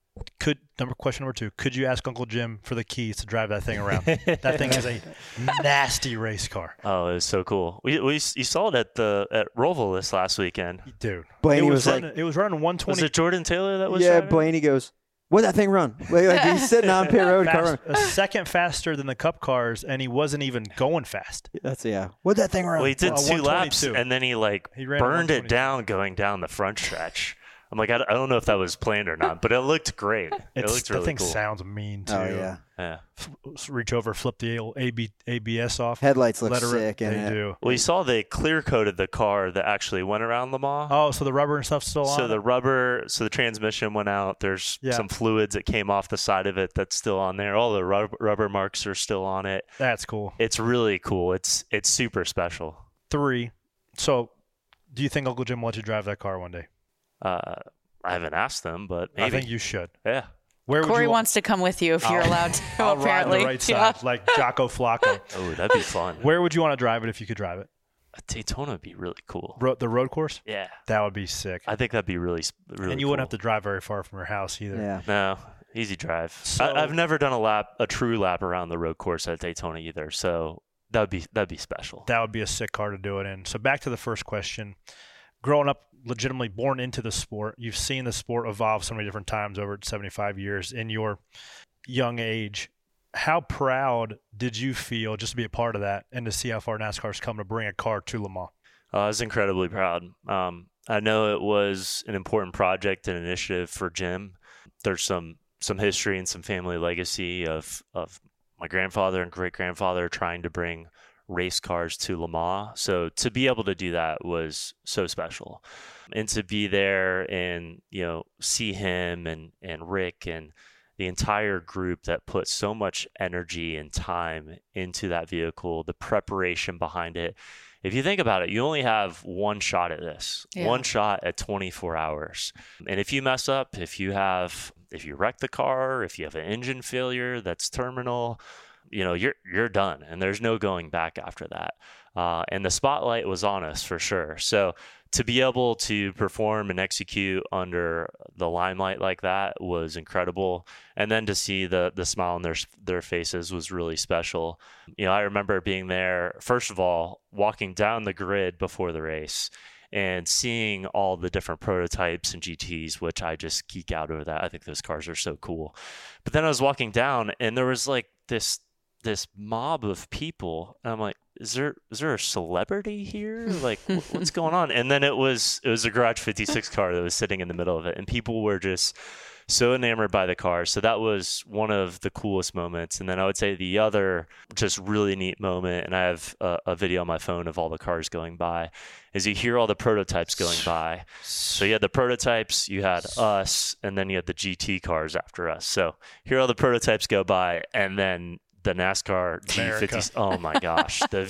Question number 2. Could you ask Uncle Jim for the keys to drive that thing around? That thing is a nasty race car. Oh, it was so cool. You saw it at Roval this last weekend. Dude. Blaney it was running 120. Was it Jordan Taylor that was Yeah, driving? Blaney goes, what'd that thing run? Like he's sitting on pit road. A second faster than the Cup cars, and he wasn't even going fast. What'd that thing run? Well, he did 2 laps, 122. and then he burned it down going down the front stretch. I'm like, I don't know if that was planned or not, but it looked great. It looked really that thing cool. sounds mean, too. Oh, yeah. Reach over, flip the old ABS off. Headlights look sick. They do. Well, you saw they clear-coated the car that actually went around Le Mans. Oh, so the rubber and stuff's still on? So the transmission went out. There's some fluids that came off the side of it that's still on there. All the rubber marks are still on it. That's cool. It's really cool. It's super special. 3. So do you think Uncle Jim will let you drive that car one day? I haven't asked them, but maybe. I think you should. Yeah. Corey wants to come with you if you're allowed to, I'll apparently. ride the right side, like Jocko Flacco. Oh, that'd be fun. Where would you want to drive it if you could drive it? Daytona would be really cool. The road course? Yeah. That would be sick. I think that'd be really and you cool. wouldn't have to drive very far from your house either. Yeah. No, easy drive. So, I've never done a true lap around the road course at Daytona either, so that'd be special. That would be a sick car to do it in. So back to the first question. Growing up, legitimately born into the sport, you've seen the sport evolve so many different times over 75 years in your young age. How proud did you feel just to be a part of that and to see how far NASCAR's come to bring a car to Le Mans? I was incredibly proud. I know it was an important project and initiative for Jim. There's some history and some family legacy of my grandfather and great-grandfather trying to bring race cars to Le Mans. So to be able to do that was so special. And to be there and, see him and Rick and the entire group that put so much energy and time into that vehicle, the preparation behind it. If you think about it, you only have one shot at this, one shot at 24 hours. And if you mess up, if you wreck the car, if you have an engine failure that's terminal, you're done, and there's no going back after that. And the spotlight was on us for sure. So to be able to perform and execute under the limelight like that was incredible. And then to see the smile on their faces was really special. I remember being there, first of all, walking down the grid before the race and seeing all the different prototypes and GTs, which I just geek out over that. I think those cars are so cool. But then I was walking down and there was like this mob of people. And I'm like, is there a celebrity here? Like, what's going on? And then it was a Garage 56 car that was sitting in the middle of it. And people were just so enamored by the car. So that was one of the coolest moments. And then I would say the other just really neat moment, and I have a video on my phone of all the cars going by, is you hear all the prototypes going by. So you had the prototypes, you had us, and then you had the GT cars after us. So hear all the prototypes go by, and then the NASCAR G50, oh my gosh, the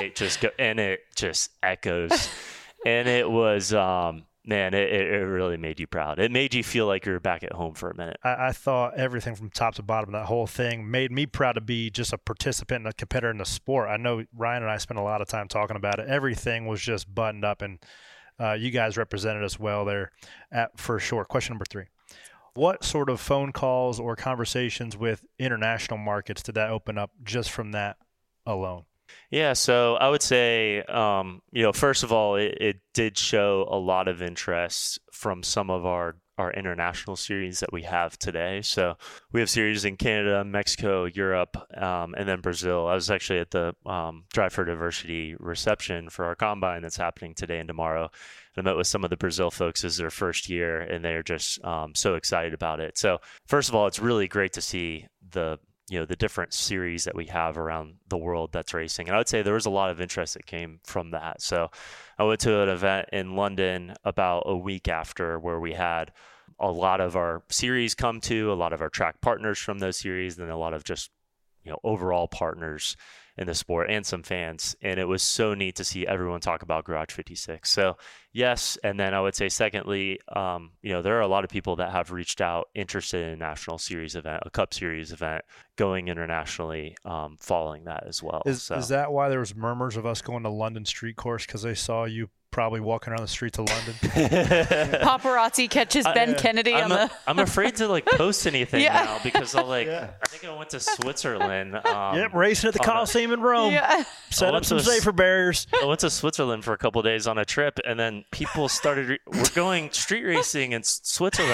V8 and it just echoes. And it was, man, it really made you proud. It made you feel like you were back at home for a minute. I thought everything from top to bottom, that whole thing made me proud to be just a participant and a competitor in the sport. I know Ryan and I spent a lot of time talking about it. Everything was just buttoned up, and you guys represented us well there for sure. Question number 3. What sort of phone calls or conversations with international markets did that open up just from that alone? Yeah, so I would say, first of all, it did show a lot of interest from some of our international series that we have today. So we have series in Canada, Mexico, Europe, and then Brazil. I was actually at the Drive for Diversity reception for our combine that's happening today and tomorrow. I met with some of the Brazil folks. This is their first year, and they're just so excited about it. So first of all, it's really great to see the different series that we have around the world that's racing. And I would say there was a lot of interest that came from that. So I went to an event in London about a week after where we had a lot of our series come to, a lot of our track partners from those series, and a lot of just, overall partners in the sport and some fans. And it was so neat to see everyone talk about Garage 56. So yes. And then I would say secondly, there are a lot of people that have reached out interested in a national series event, a Cup Series event, going internationally, following that as well. Is that why there was murmurs of us going to London Street Course? Because they saw you probably walking around the streets of London. Paparazzi catches Ben Kennedy I'm afraid to post anything now because I think I went to Switzerland. Racing at the Coliseum in Rome. Yeah. Set up some safer barriers. I went to Switzerland for a couple of days on a trip, and then people started. We're going street racing in Switzerland.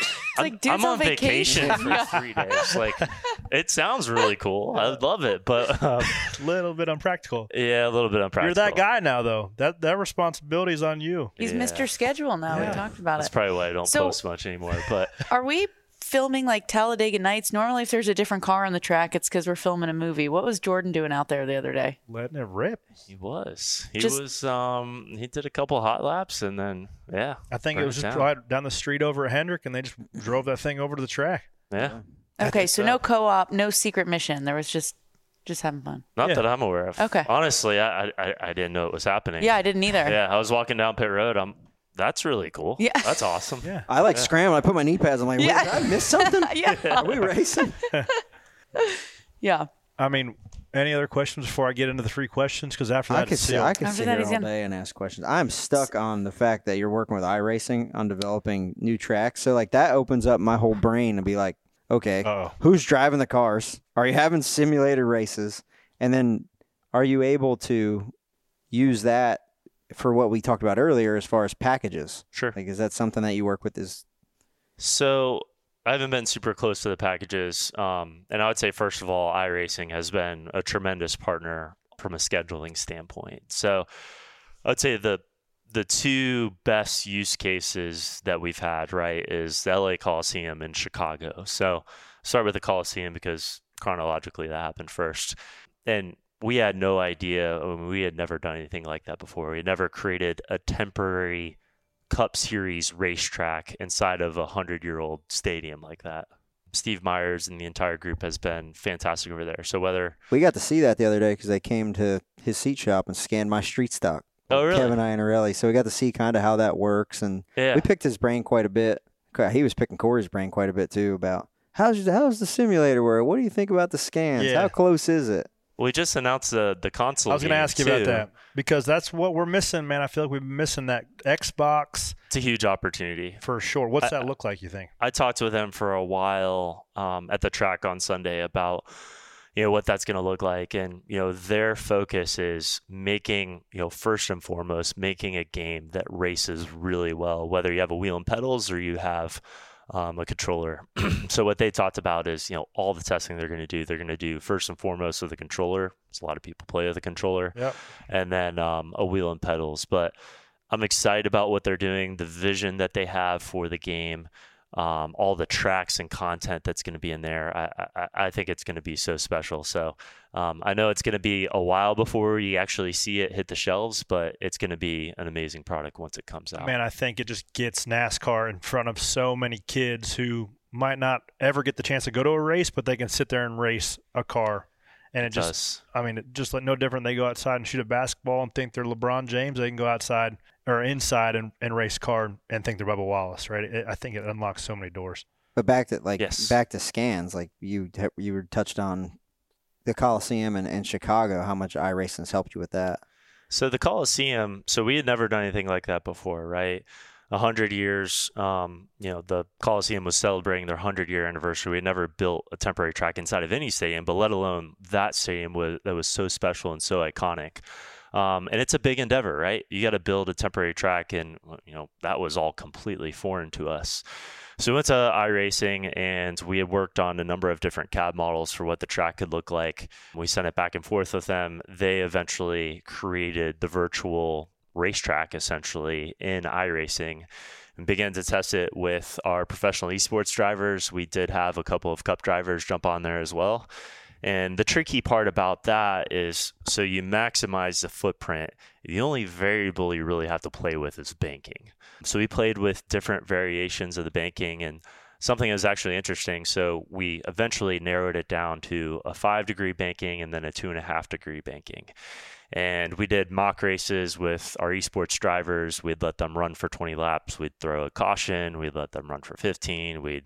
I'm on vacation for 3 days. It sounds really cool. I love it, but a little bit unpractical. Yeah, a little bit unpractical. You're that guy now, though. That responsibility is on you. He's Mr. Schedule now. We talked about That's probably why I don't post much anymore. But are we filming Talladega Nights? Normally, if there's a different car on the track, it's because we're filming a movie. What was Jordan doing out there the other day? Letting it rip. He was. He did a couple hot laps, and then I think it was just right down the street over at Hendrick, and they just drove that thing over to the track. Yeah. Okay, so no co-op, no secret mission. There was just having fun. Not that I'm aware of. Okay. Honestly, I didn't know it was happening. Yeah, I didn't either. Yeah, I was walking down pit road. That's really cool. Yeah. That's awesome. Yeah. I scramble. I put my knee pads. I'm like, wait, did I miss something? Yeah. Are we racing? Yeah. I mean, Any other questions before I get into the 3 questions? Because after that, I could sit here all day and ask questions. I'm stuck on the fact that you're working with iRacing on developing new tracks. So like that opens up my whole brain to be like, okay, who's driving the cars? Are you having simulator races? And then are you able to use that for what we talked about earlier as far as packages? Sure. Like, is that something that you work with? So I haven't been super close to the packages. And I would say, first of all, iRacing has been a tremendous partner from a scheduling standpoint. So I would say the 2 best use cases that we've had, right, is the LA Coliseum in Chicago. So start with the Coliseum because chronologically that happened first. And we had no idea. We had never done anything like that before. We had never created a temporary Cup Series racetrack inside of a 100-year-old stadium like that. Steve Myers and the entire group has been fantastic over there. So whether we got to see that the other day because they came to his seat shop and scanned my street stock. Oh, really? Kevin Iannarelli. So we got to see kind of how that works, and we picked his brain quite a bit. He was picking Corey's brain quite a bit too about how's the simulator work? What do you think about the scans? Yeah. How close is it? We just announced the console. I was going to ask you about too. that because that's what we're missing, man. I feel like we've been missing that Xbox. It's a huge opportunity. For sure. What's that look like, you think? I talked with them for a while at the track on Sunday about what that's going to look like. And, their focus is making, first and foremost, making a game that races really well, whether you have a wheel and pedals or you have a controller. So what they talked about is, all the testing they're going to do first and foremost with the controller. There's a lot of people play with a controller. Yep. And then a wheel and pedals. But I'm excited about what they're doing, the vision that they have for the game, all the tracks and content that's going to be in there. I think it's going to be so special. So I know it's going to be a while before you actually see it hit the shelves, but it's going to be an amazing product once it comes out. Man, I think it just gets NASCAR in front of so many kids who might not ever get the chance to go to a race, but they can sit there and race a car. And it just like no different. They go outside and shoot a basketball and think they're LeBron James. They can go outside or inside and race car and think they're Bubba Wallace, right? I think it unlocks so many doors. But back to scans, like you were touched on the Coliseum in Chicago, how much iRacing has helped you with that. So the Coliseum, we had never done anything like that before, right? 100 years, the Coliseum was celebrating their 100-year anniversary. We had never built a temporary track inside of any stadium, but let alone that stadium that was so special and so iconic. And it's a big endeavor, right? You got to build a temporary track, and that was all completely foreign to us. So we went to iRacing, and we had worked on a number of different CAD models for what the track could look like. We sent it back and forth with them. They eventually created the virtual racetrack, essentially, in iRacing, and began to test it with our professional esports drivers. We did have a couple of Cup drivers jump on there as well. And the tricky part about that is, so you maximize the footprint. The only variable you really have to play with is banking. So we played with different variations of the banking, and something that was actually interesting. So we eventually narrowed it down to a 5-degree banking and then a 2.5-degree banking. And we did mock races with our esports drivers. We'd let them run for 20 laps. We'd throw a caution. We'd let them run for 15. We'd,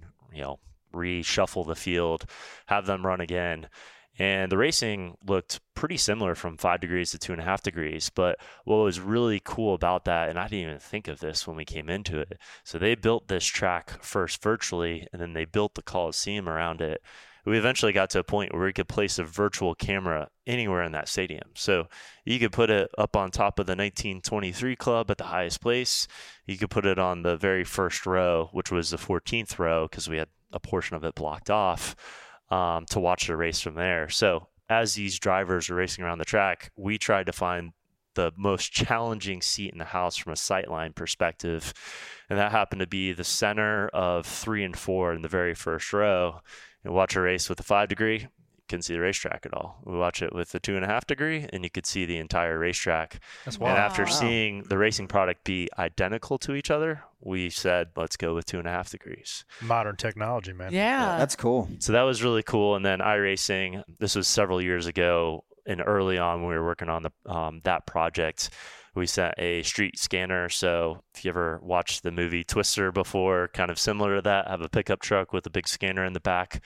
reshuffle the field, have them run again. And the racing looked pretty similar from 5 degrees to 2.5 degrees. But what was really cool about that, and I didn't even think of this when we came into it, so they built this track first virtually, and then they built the Coliseum around it. We eventually got to a point where we could place a virtual camera anywhere in that stadium. So you could put it up on top of the 1923 club at the highest place. You could put it on the very first row, which was the 14th row, because we had a portion of it blocked off, to watch the race from there. So as these drivers are racing around the track, we tried to find the most challenging seat in the house from a sightline perspective. And that happened to be the center of 3 and 4 in the very first row. And watch a race with a 5-degree, you couldn't see the racetrack at all. We watch it with the 2.5-degree, and you could see the entire racetrack. That's wild. And after seeing the racing product be identical to each other, we said, let's go with 2.5 degrees. Modern technology, man. Yeah. That's cool. So that was really cool. And then iRacing, this was several years ago, and early on when we were working on that project, we sent a street scanner. So if you ever watched the movie Twister before, kind of similar to that, have a pickup truck with a big scanner in the back.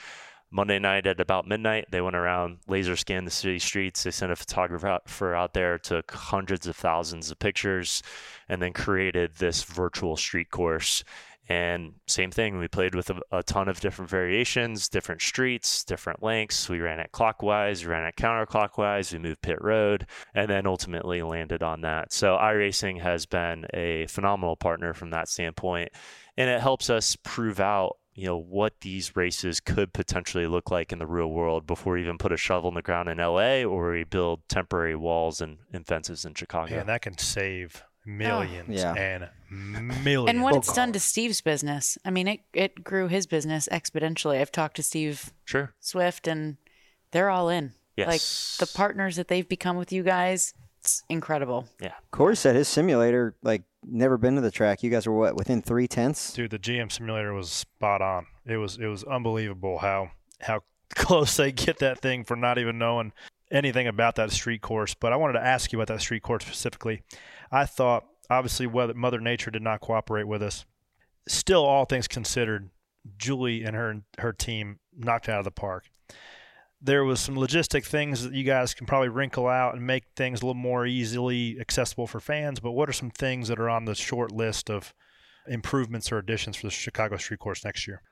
Monday night at about midnight, they went around, laser scanned the city streets. They sent a photographer out there, took hundreds of thousands of pictures, and then created this virtual street course. And same thing, we played with a ton of different variations, different streets, different lengths. We ran it clockwise, we ran it counterclockwise, we moved pit road, and then ultimately landed on that. So iRacing has been a phenomenal partner from that standpoint, and it helps us prove out what these races could potentially look like in the real world before we even put a shovel in the ground in LA or we build temporary walls and fences in Chicago. And that can save millions and millions. And what it's done to Steve's business. I mean, it grew his business exponentially. I've talked to Steve Swift, and they're all in. Yes. Like, the partners that they've become with you guys, it's incredible. Yeah. Corey said his simulator, never been to the track. You guys were within 0.3? Dude, the GM simulator was spot on. It was unbelievable how close they get that thing for not even knowing anything about that street course. But I wanted to ask you about that street course specifically. I thought, obviously, whether Mother Nature did not cooperate with us. Still, all things considered, Julie and her team knocked it out of the park. There was some logistic things that you guys can probably wrinkle out and make things a little more easily accessible for fans, but what are some things that are on the short list of improvements or additions for the Chicago Street Course next year?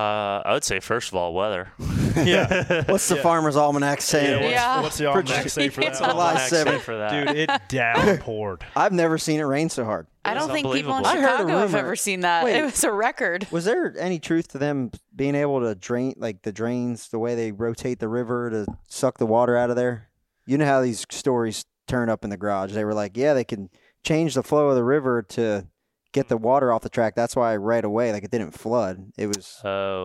I would say, first of all, weather. Yeah. What's the Farmer's Almanac saying? What's the Almanac say for that? July 7th. Dude, it downpoured. I've never seen it rain so hard. I don't think people in Chicago have ever seen that. Wait, it was a record. Was there any truth to them being able to drain, the drains, the way they rotate the river to suck the water out of there? You know how these stories turn up in the garage. They were like, yeah, they can change the flow of the river to get the water off the track. That's why right away, it didn't flood. It was.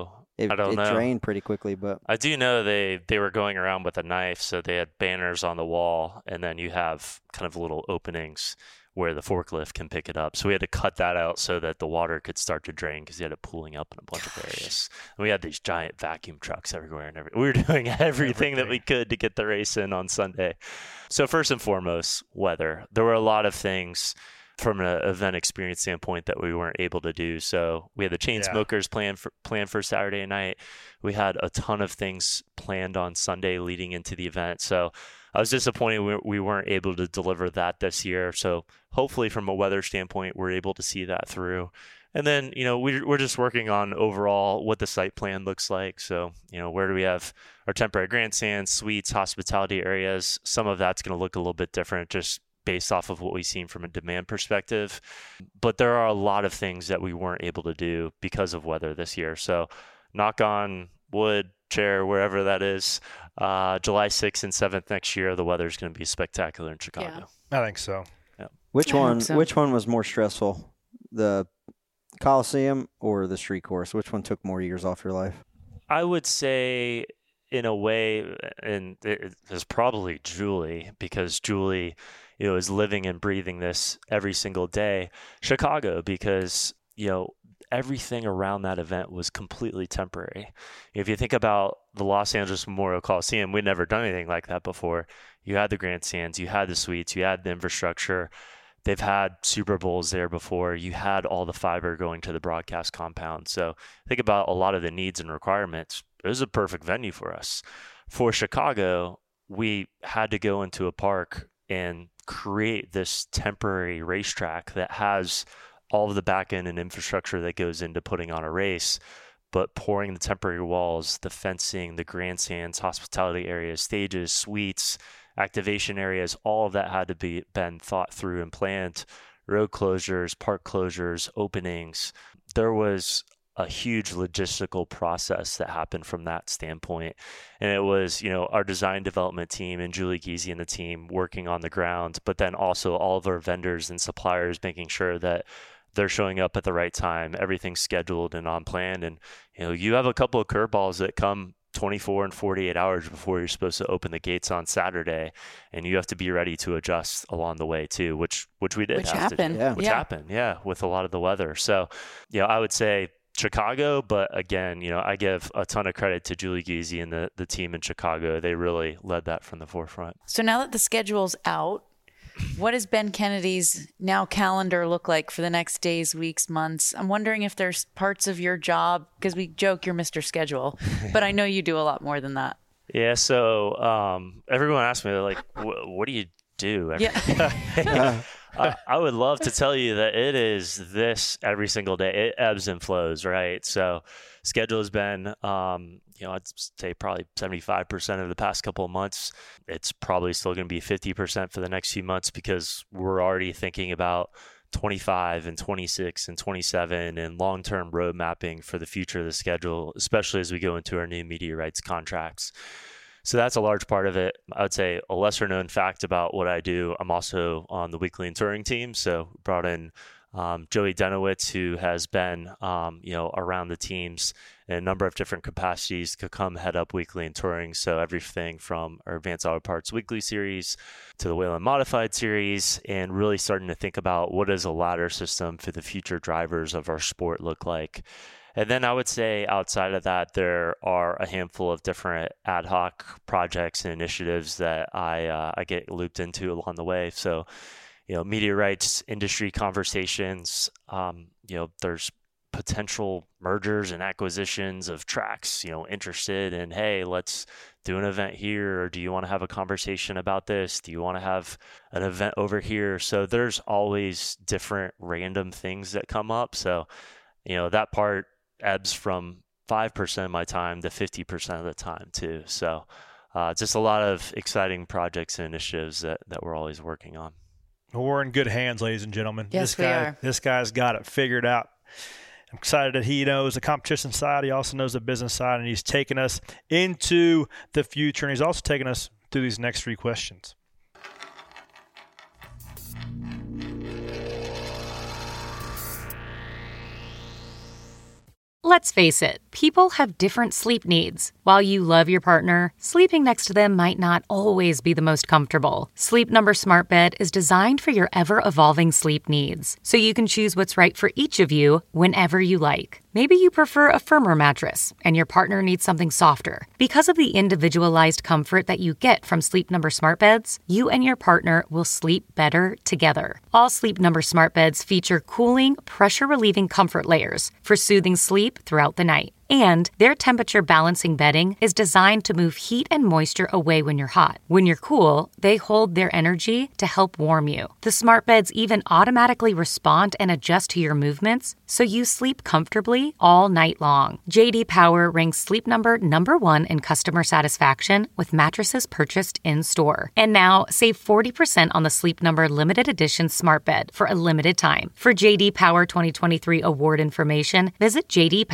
I don't know. It drained pretty quickly, but I do know they were going around with a knife, so they had banners on the wall, and then you have kind of little openings where the forklift can pick it up. So we had to cut that out so that the water could start to drain because you had it pooling up in a bunch of areas. And we had these giant vacuum trucks everywhere, and we were doing everything that we could to get the race in on Sunday. So first and foremost, weather. There were a lot of things from an event experience standpoint that we weren't able to do. So we had the chain smokers planned for Saturday night. We had a ton of things planned on Sunday leading into the event. So I was disappointed we weren't able to deliver that this year. So hopefully from a weather standpoint, we're able to see that through. And then, we're just working on overall what the site plan looks like. So, where do we have our temporary grandstands, suites, hospitality areas? Some of that's going to look a little bit different just based off of what we've seen from a demand perspective. But there are a lot of things that we weren't able to do because of weather this year. So knock on wood, chair, wherever that is, July 6th and 7th next year, the weather's going to be spectacular in Chicago. Yeah. I think so. Yeah. Which one was more stressful? The Coliseum or the street course? Which one took more years off your life? I would say in a way, and it is probably Julie, because Julie, is living and breathing this every single day. Chicago, because, everything around that event was completely temporary. If you think about the Los Angeles Memorial Coliseum, we'd never done anything like that before. You had the grandstands, you had the suites, you had the infrastructure. They've had Super Bowls there before. You had all the fiber going to the broadcast compound. So think about a lot of the needs and requirements. It was a perfect venue for us. For Chicago, we had to go into a park and create this temporary racetrack that has all of the back end and infrastructure that goes into putting on a race, but pouring the temporary walls, the fencing, the grandstands, hospitality areas, stages, suites, activation areas, all of that had to been thought through and planned. Road closures, park closures, openings. There was a huge logistical process that happened from that standpoint. And it was, our design development team and Julie Giese and the team working on the ground, but then also all of our vendors and suppliers making sure that they're showing up at the right time, everything's scheduled and on plan. And, you have a couple of curveballs that come 24 and 48 hours before you're supposed to open the gates on Saturday, and you have to be ready to adjust along the way too, which we did have to do. Which happened, with a lot of the weather. So, I would say Chicago, but again, I give a ton of credit to Julie Giese and the team in Chicago. They really led that from the forefront. So now that the schedule's out, What does Ben Kennedy's now calendar look like for the next days, weeks, months? I'm wondering if there's parts of your job, because we joke you're Mr. Schedule, but I know you do a lot more than that. Yeah. So everyone asks me, like, what do you do? I would love to tell you that it is this every single day. It ebbs and flows, right? So schedule has been, I'd say probably 75% of the past couple of months. It's probably still going to be 50% for the next few months because we're already thinking about 25 and 26 and 27 and long-term road mapping for the future of the schedule, especially as we go into our new media rights contracts. So that's a large part of it. I would say a lesser known fact about what I do, I'm also on the weekly and touring team. So brought in Joey Denowitz, who has been, around the teams in a number of different capacities to come head up weekly and touring. So everything from our Advanced Auto Parts weekly series to the Whelen Modified series, and really starting to think about what does a ladder system for the future drivers of our sport look like. And then I would say outside of that, there are a handful of different ad hoc projects and initiatives that I get looped into along the way. So, media rights, industry conversations, there's potential mergers and acquisitions of tracks, interested in, hey, let's do an event here. Or do you want to have a conversation about this? Do you want to have an event over here? So there's always different random things that come up. So, that part ebbs from 5% of my time to 50% of the time too. So just a lot of exciting projects and initiatives that we're always working on. Well, we're in good hands, ladies and gentlemen. Yes, we are. This guy's got it figured out. I'm excited that he knows the competition side. He also knows the business side, and he's taking us into the future. And he's also taking us through these next 3 questions. Let's face it, people have different sleep needs. While you love your partner, sleeping next to them might not always be the most comfortable. Sleep Number Smart Bed is designed for your ever-evolving sleep needs, so you can choose what's right for each of you whenever you like. Maybe you prefer a firmer mattress and your partner needs something softer. Because of the individualized comfort that you get from Sleep Number Smart Beds, you and your partner will sleep better together. All Sleep Number Smart Beds feature cooling, pressure-relieving comfort layers for soothing sleep throughout the night. And their temperature balancing bedding is designed to move heat and moisture away when you're hot. When you're cool, they hold their energy to help warm you. The smart beds even automatically respond and adjust to your movements, so you sleep comfortably all night long. J.D. Power ranks Sleep Number #1 in customer satisfaction with mattresses purchased in-store. And now, save 40% on the Sleep Number limited edition smart bed for a limited time. For J.D. Power 2023 award information, visit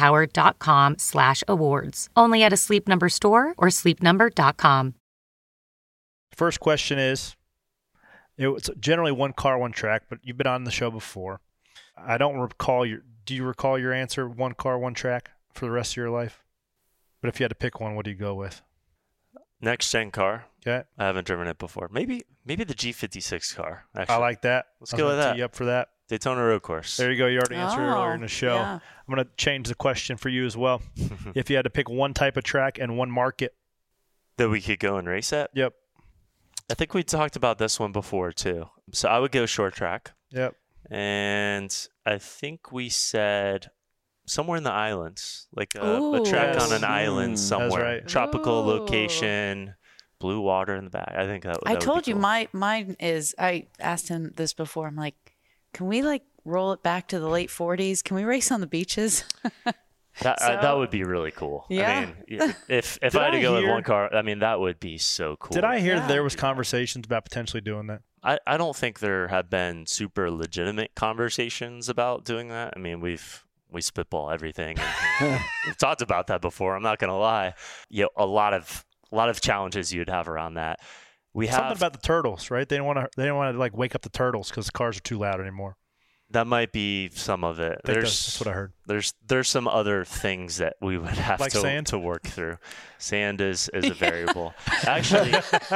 jdpower.com/awards. Only at a Sleep Number store or sleepnumber.com. First question is, it's generally one car, one track, but you've been on the show before. I don't recall do you recall your answer, one car, one track for the rest of your life? But if you had to pick one, what do you go with? Next gen car. Okay. I haven't driven it before. Maybe the G56 car, actually. I like that. Let's go with that. Tee you up for that. Daytona Road Course. There you go. You already answered earlier in the show. Yeah. I'm going to change the question for you as well. If you had to pick one type of track and one market that we could go and race at? Yep. I think we talked about this one before too. So I would go short track. Yep. And I think we said somewhere in the islands, like a track on an island somewhere. That's right. Tropical location, blue water in the back. I think that would I told be you cool. mine is, I asked him this before. I'm like, can we roll it back to the late 40s? Can we race on the beaches? That would be really cool. Yeah. I mean, if I had to go with one car, I mean, that would be so cool. Did I hear that there was conversations about potentially doing that? I don't think there have been super legitimate conversations about doing that. I mean, we spitball everything. And we've talked about that before. I'm not going to lie. A lot of challenges you'd have around that. Something about the turtles, right? They don't want to wake up the turtles because the cars are too loud anymore. That might be some of it. That's what I heard. There's some other things that we would have to work through. Sand is a variable. Actually,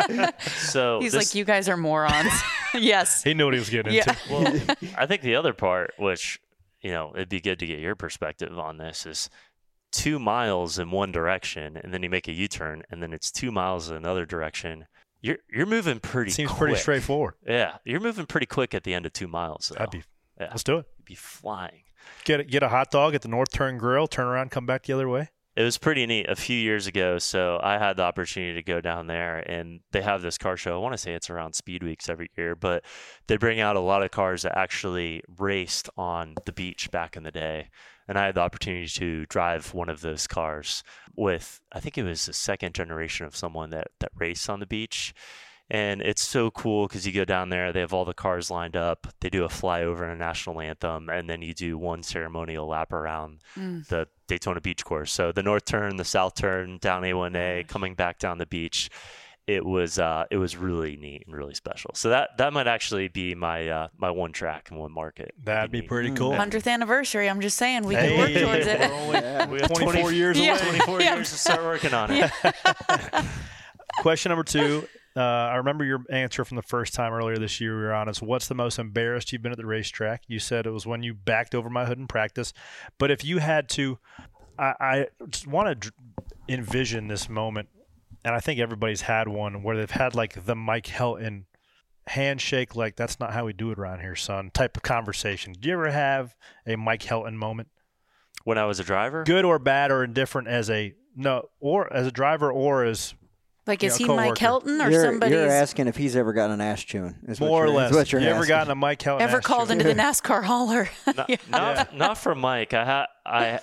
so he's like, you guys are morons. Yes. He knew what he was getting into. Well, I think the other part, which it'd be good to get your perspective on this, is 2 miles in one direction, and then you make a U-turn, and then it's 2 miles in another direction. You're moving pretty Seems quick. pretty straightforward. Yeah, you're moving pretty quick at the end of 2 miles. Though. Let's do it. You'd be flying. Get a hot dog at the North Turn Grill, turn around, come back the other way. It was pretty neat a few years ago. So I had the opportunity to go down there, and they have this car show. I want to say it's around Speed Weeks every year, but they bring out a lot of cars that actually raced on the beach back in the day. And I had the opportunity to drive one of those cars with, I think it was the second generation of someone that raced on the beach. And it's so cool because you go down there, they have all the cars lined up, they do a flyover and a national anthem, and then you do one ceremonial lap around the Daytona Beach course. So the North Turn, the South Turn, down A1A, coming back down the beach. It was really neat and really special. So that might actually be my my one track and one market. That'd be pretty cool. 100th anniversary. I'm just saying we can work towards it. We have 24 years away. 24 years to start working on it. Question number 2. I remember your answer from the first time earlier this year we were on is, what's the most embarrassed you've been at the racetrack? You said it was when you backed over my hood in practice. But if you had to, I just want to envision this moment, and I think everybody's had one where they've had like the Mike Helton handshake, like that's not how we do it around here, son, type of conversation. Do you ever have a Mike Helton moment? When I was a driver? Good or bad or indifferent or as a driver or as like, is he Mike Helton or somebody? You're asking if he's ever gotten an ass chewing. More or less. What you're you ever gotten a Mike Helton? Ever called into the NASCAR hauler? Not from Mike. I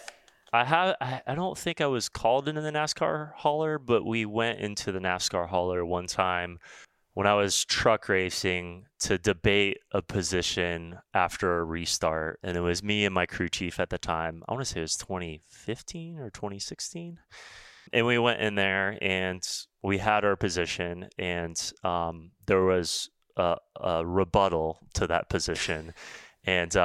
don't think I was called into the NASCAR hauler, but we went into the NASCAR hauler one time when I was truck racing to debate a position after a restart. And it was me and my crew chief at the time. I want to say it was 2015 or 2016. And we went in there and we had our position, and there was a rebuttal to that position. And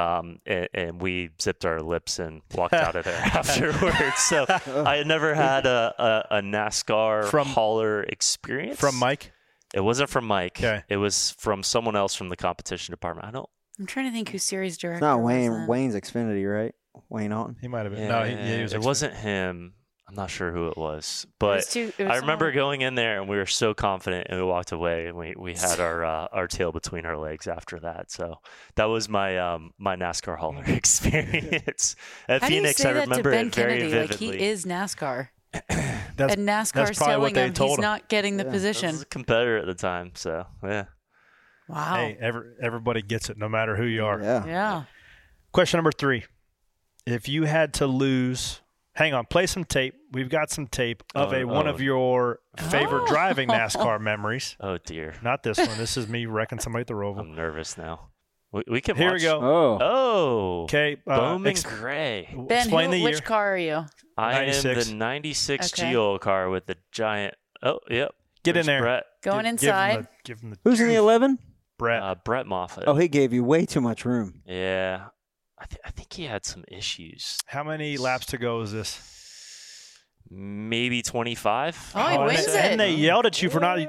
we zipped our lips and walked out of there afterwards. So I had never had a NASCAR hauler experience. From Mike? It wasn't from Mike. Okay. It was from someone else from the competition department. I'm trying to think who series director. It's not Wayne. Wayne's Xfinity, right? Wayne Alton. He might have been. Yeah, No, he was it wasn't him. I'm not sure who it was, but I remember going in there and we were so confident, and we walked away, and we had our tail between our legs after that. So that was my my NASCAR hauler experience at Phoenix. I remember it very vividly. Like, he is NASCAR. That's, and NASCAR's telling him he's not getting the position. I was a competitor at the time, so yeah. Wow. Hey, everybody gets it, no matter who you are. Yeah. Question number 3. If you had to lose, hang on, play some tape. We've got some tape of one of your favorite driving NASCAR memories. Oh, dear. Not this one. This is me wrecking somebody at the Roval. I'm nervous now. We can Here watch. we go. Oh. Okay. Bowman Gray. Ben, explain the year. which car are you? I 96. am the 96 Geo car with the giant. Oh, yep. Get in there. Brett. Going inside. Give him the Who's in the 11? Brett. Brett Moffitt. Oh, he gave you way too much room. Yeah. I think he had some issues. How many laps to go is this? Maybe 25. Oh, he wins it. And they yelled at you for not.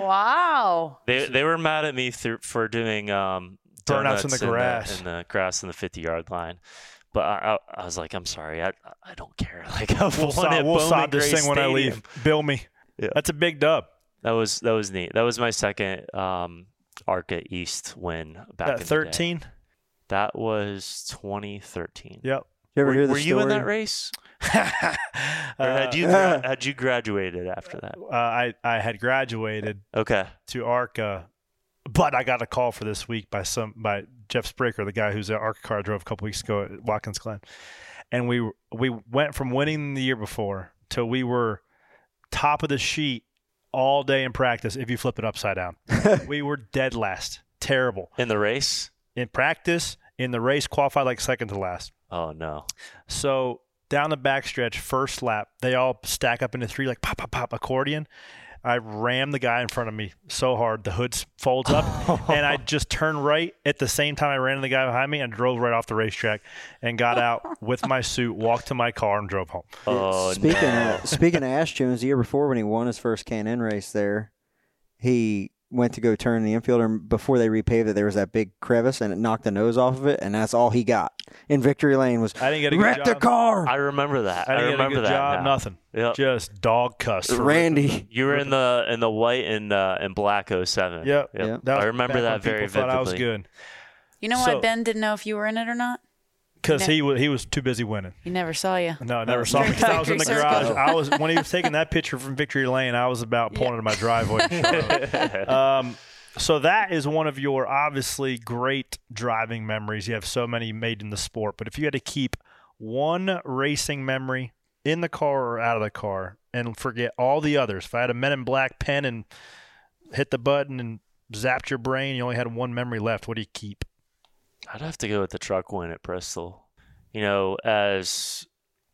Wow. They were mad at me for doing Burnouts in donuts the grass. in the grass in the 50-yard line. But I was like, I'm sorry, I don't care. Like, I've We'll won at Bowman sod this Gray thing when I leave. Stadium. Bill me. Yeah. That's a big dub. That was neat. That was my second ARCA East win back in the day. 13? That was 2013. Yep. You ever hear the Were story? you in that race? Or had you graduated after that? I had graduated Okay. to ARCA, but I got a call for this week by Jeff Spraker, the guy who's at ARCA car I drove a couple weeks ago at Watkins Glen. And we went from winning the year before to we were top of the sheet all day in practice if you flip it upside down. We were dead last. Terrible. In the race? In practice, in the race, qualified like second to last. Oh, no. So down the backstretch, first lap, they all stack up into 3 like pop, pop, pop, accordion. I rammed the guy in front of me so hard, the hood folds up, and I just turned right at the same time I ran into the guy behind me and drove right off the racetrack and got out with my suit, walked to my car, and drove home. Oh, Speaking of Ash Jones, the year before when he won his first Can-Am race there, he went to go turn the infielder, and before they repaved it, there was that big crevice, and it knocked the nose off of it, and that's all he got in Victory Lane was I didn't get a good wreck the job. car. I remember that. I didn't remember get a good that. job, now. nothing. Yep. Just dog cuss. for Randy. You were in the white and black 07. Yep. Yep. That was I remember back that when very people thought vividly. I was good. You know why Ben didn't know if you were in it or not? Because he was too busy winning. He never saw you. No, I never saw him because I was in the Victory garage. Circle. When he was taking that picture from Victory Lane, I was about pulling into my driveway. So that is one of your obviously great driving memories. You have so many made in the sport. But if you had to keep one racing memory in the car or out of the car and forget all the others, if I had a Men in Black pen and hit the button and zapped your brain, you only had one memory left, what do you keep? I'd have to go with the truck win at Bristol. You know, as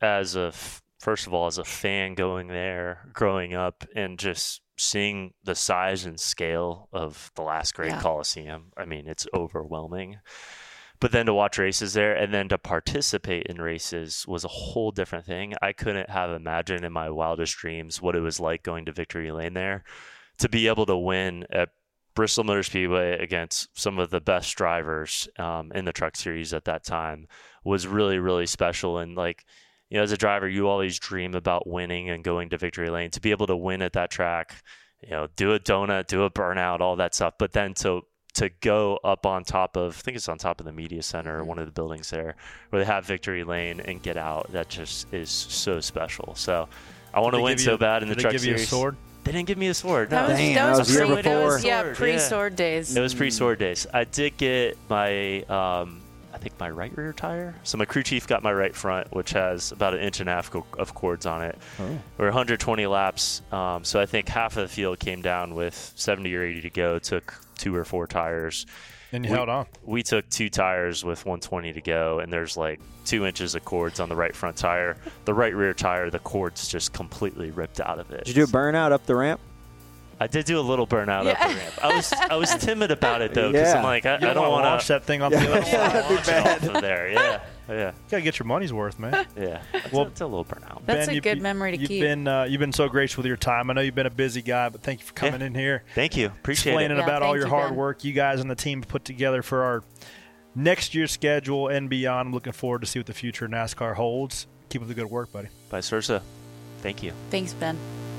first of all, as a fan going there, growing up, and just seeing the size and scale of the last great Coliseum. I mean, it's overwhelming. But then to watch races there and then to participate in races was a whole different thing. I couldn't have imagined in my wildest dreams what it was like going to Victory Lane there. To be able to win at Bristol Motor Speedway against some of the best drivers in the truck series at that time was really, really special. And like, you know, as a driver, you always dream about winning and going to Victory Lane. To be able to win at that track, you know, do a donut, do a burnout, all that stuff. But then to go up on top of, I think it's on top of the media center or one of the buildings there, where they have Victory Lane and get out, that just is so special. So I want to win so bad in the truck series. Did they give you a sword? They didn't give me a sword. That No. was the year before. pre-sword days. It was pre-sword days. I did get my, I think my right rear tire. So my crew chief got my right front, which has about 1.5 inches of cords on it. Oh. We're 120 laps. So I think half of the field came down with 70 or 80 to go. Took 2 or 4 tires. And you held on. We took 2 tires with 120 to go, and there's like 2 inches of cords on the right front tire. The right rear tire, the cords just completely ripped out of it. Did you do a burnout up the ramp? I did do a little burnout up the ramp. I was timid about it though, because I'm like, I don't want to launch that thing off the other side. that'd be bad. Off of there. Yeah. You gotta get your money's worth, man. Yeah. Well, it's a little burnout. That's a good memory to keep. You've been so gracious with your time. I know you've been a busy guy, but thank you for coming in here. Thank you. Appreciate explaining it. about all your hard Ben. work you guys and the team put together for our next year's schedule and beyond. I'm looking forward to see what the future of NASCAR holds. Keep up the good work, buddy. Vice versa. Thank you. Thanks, Ben.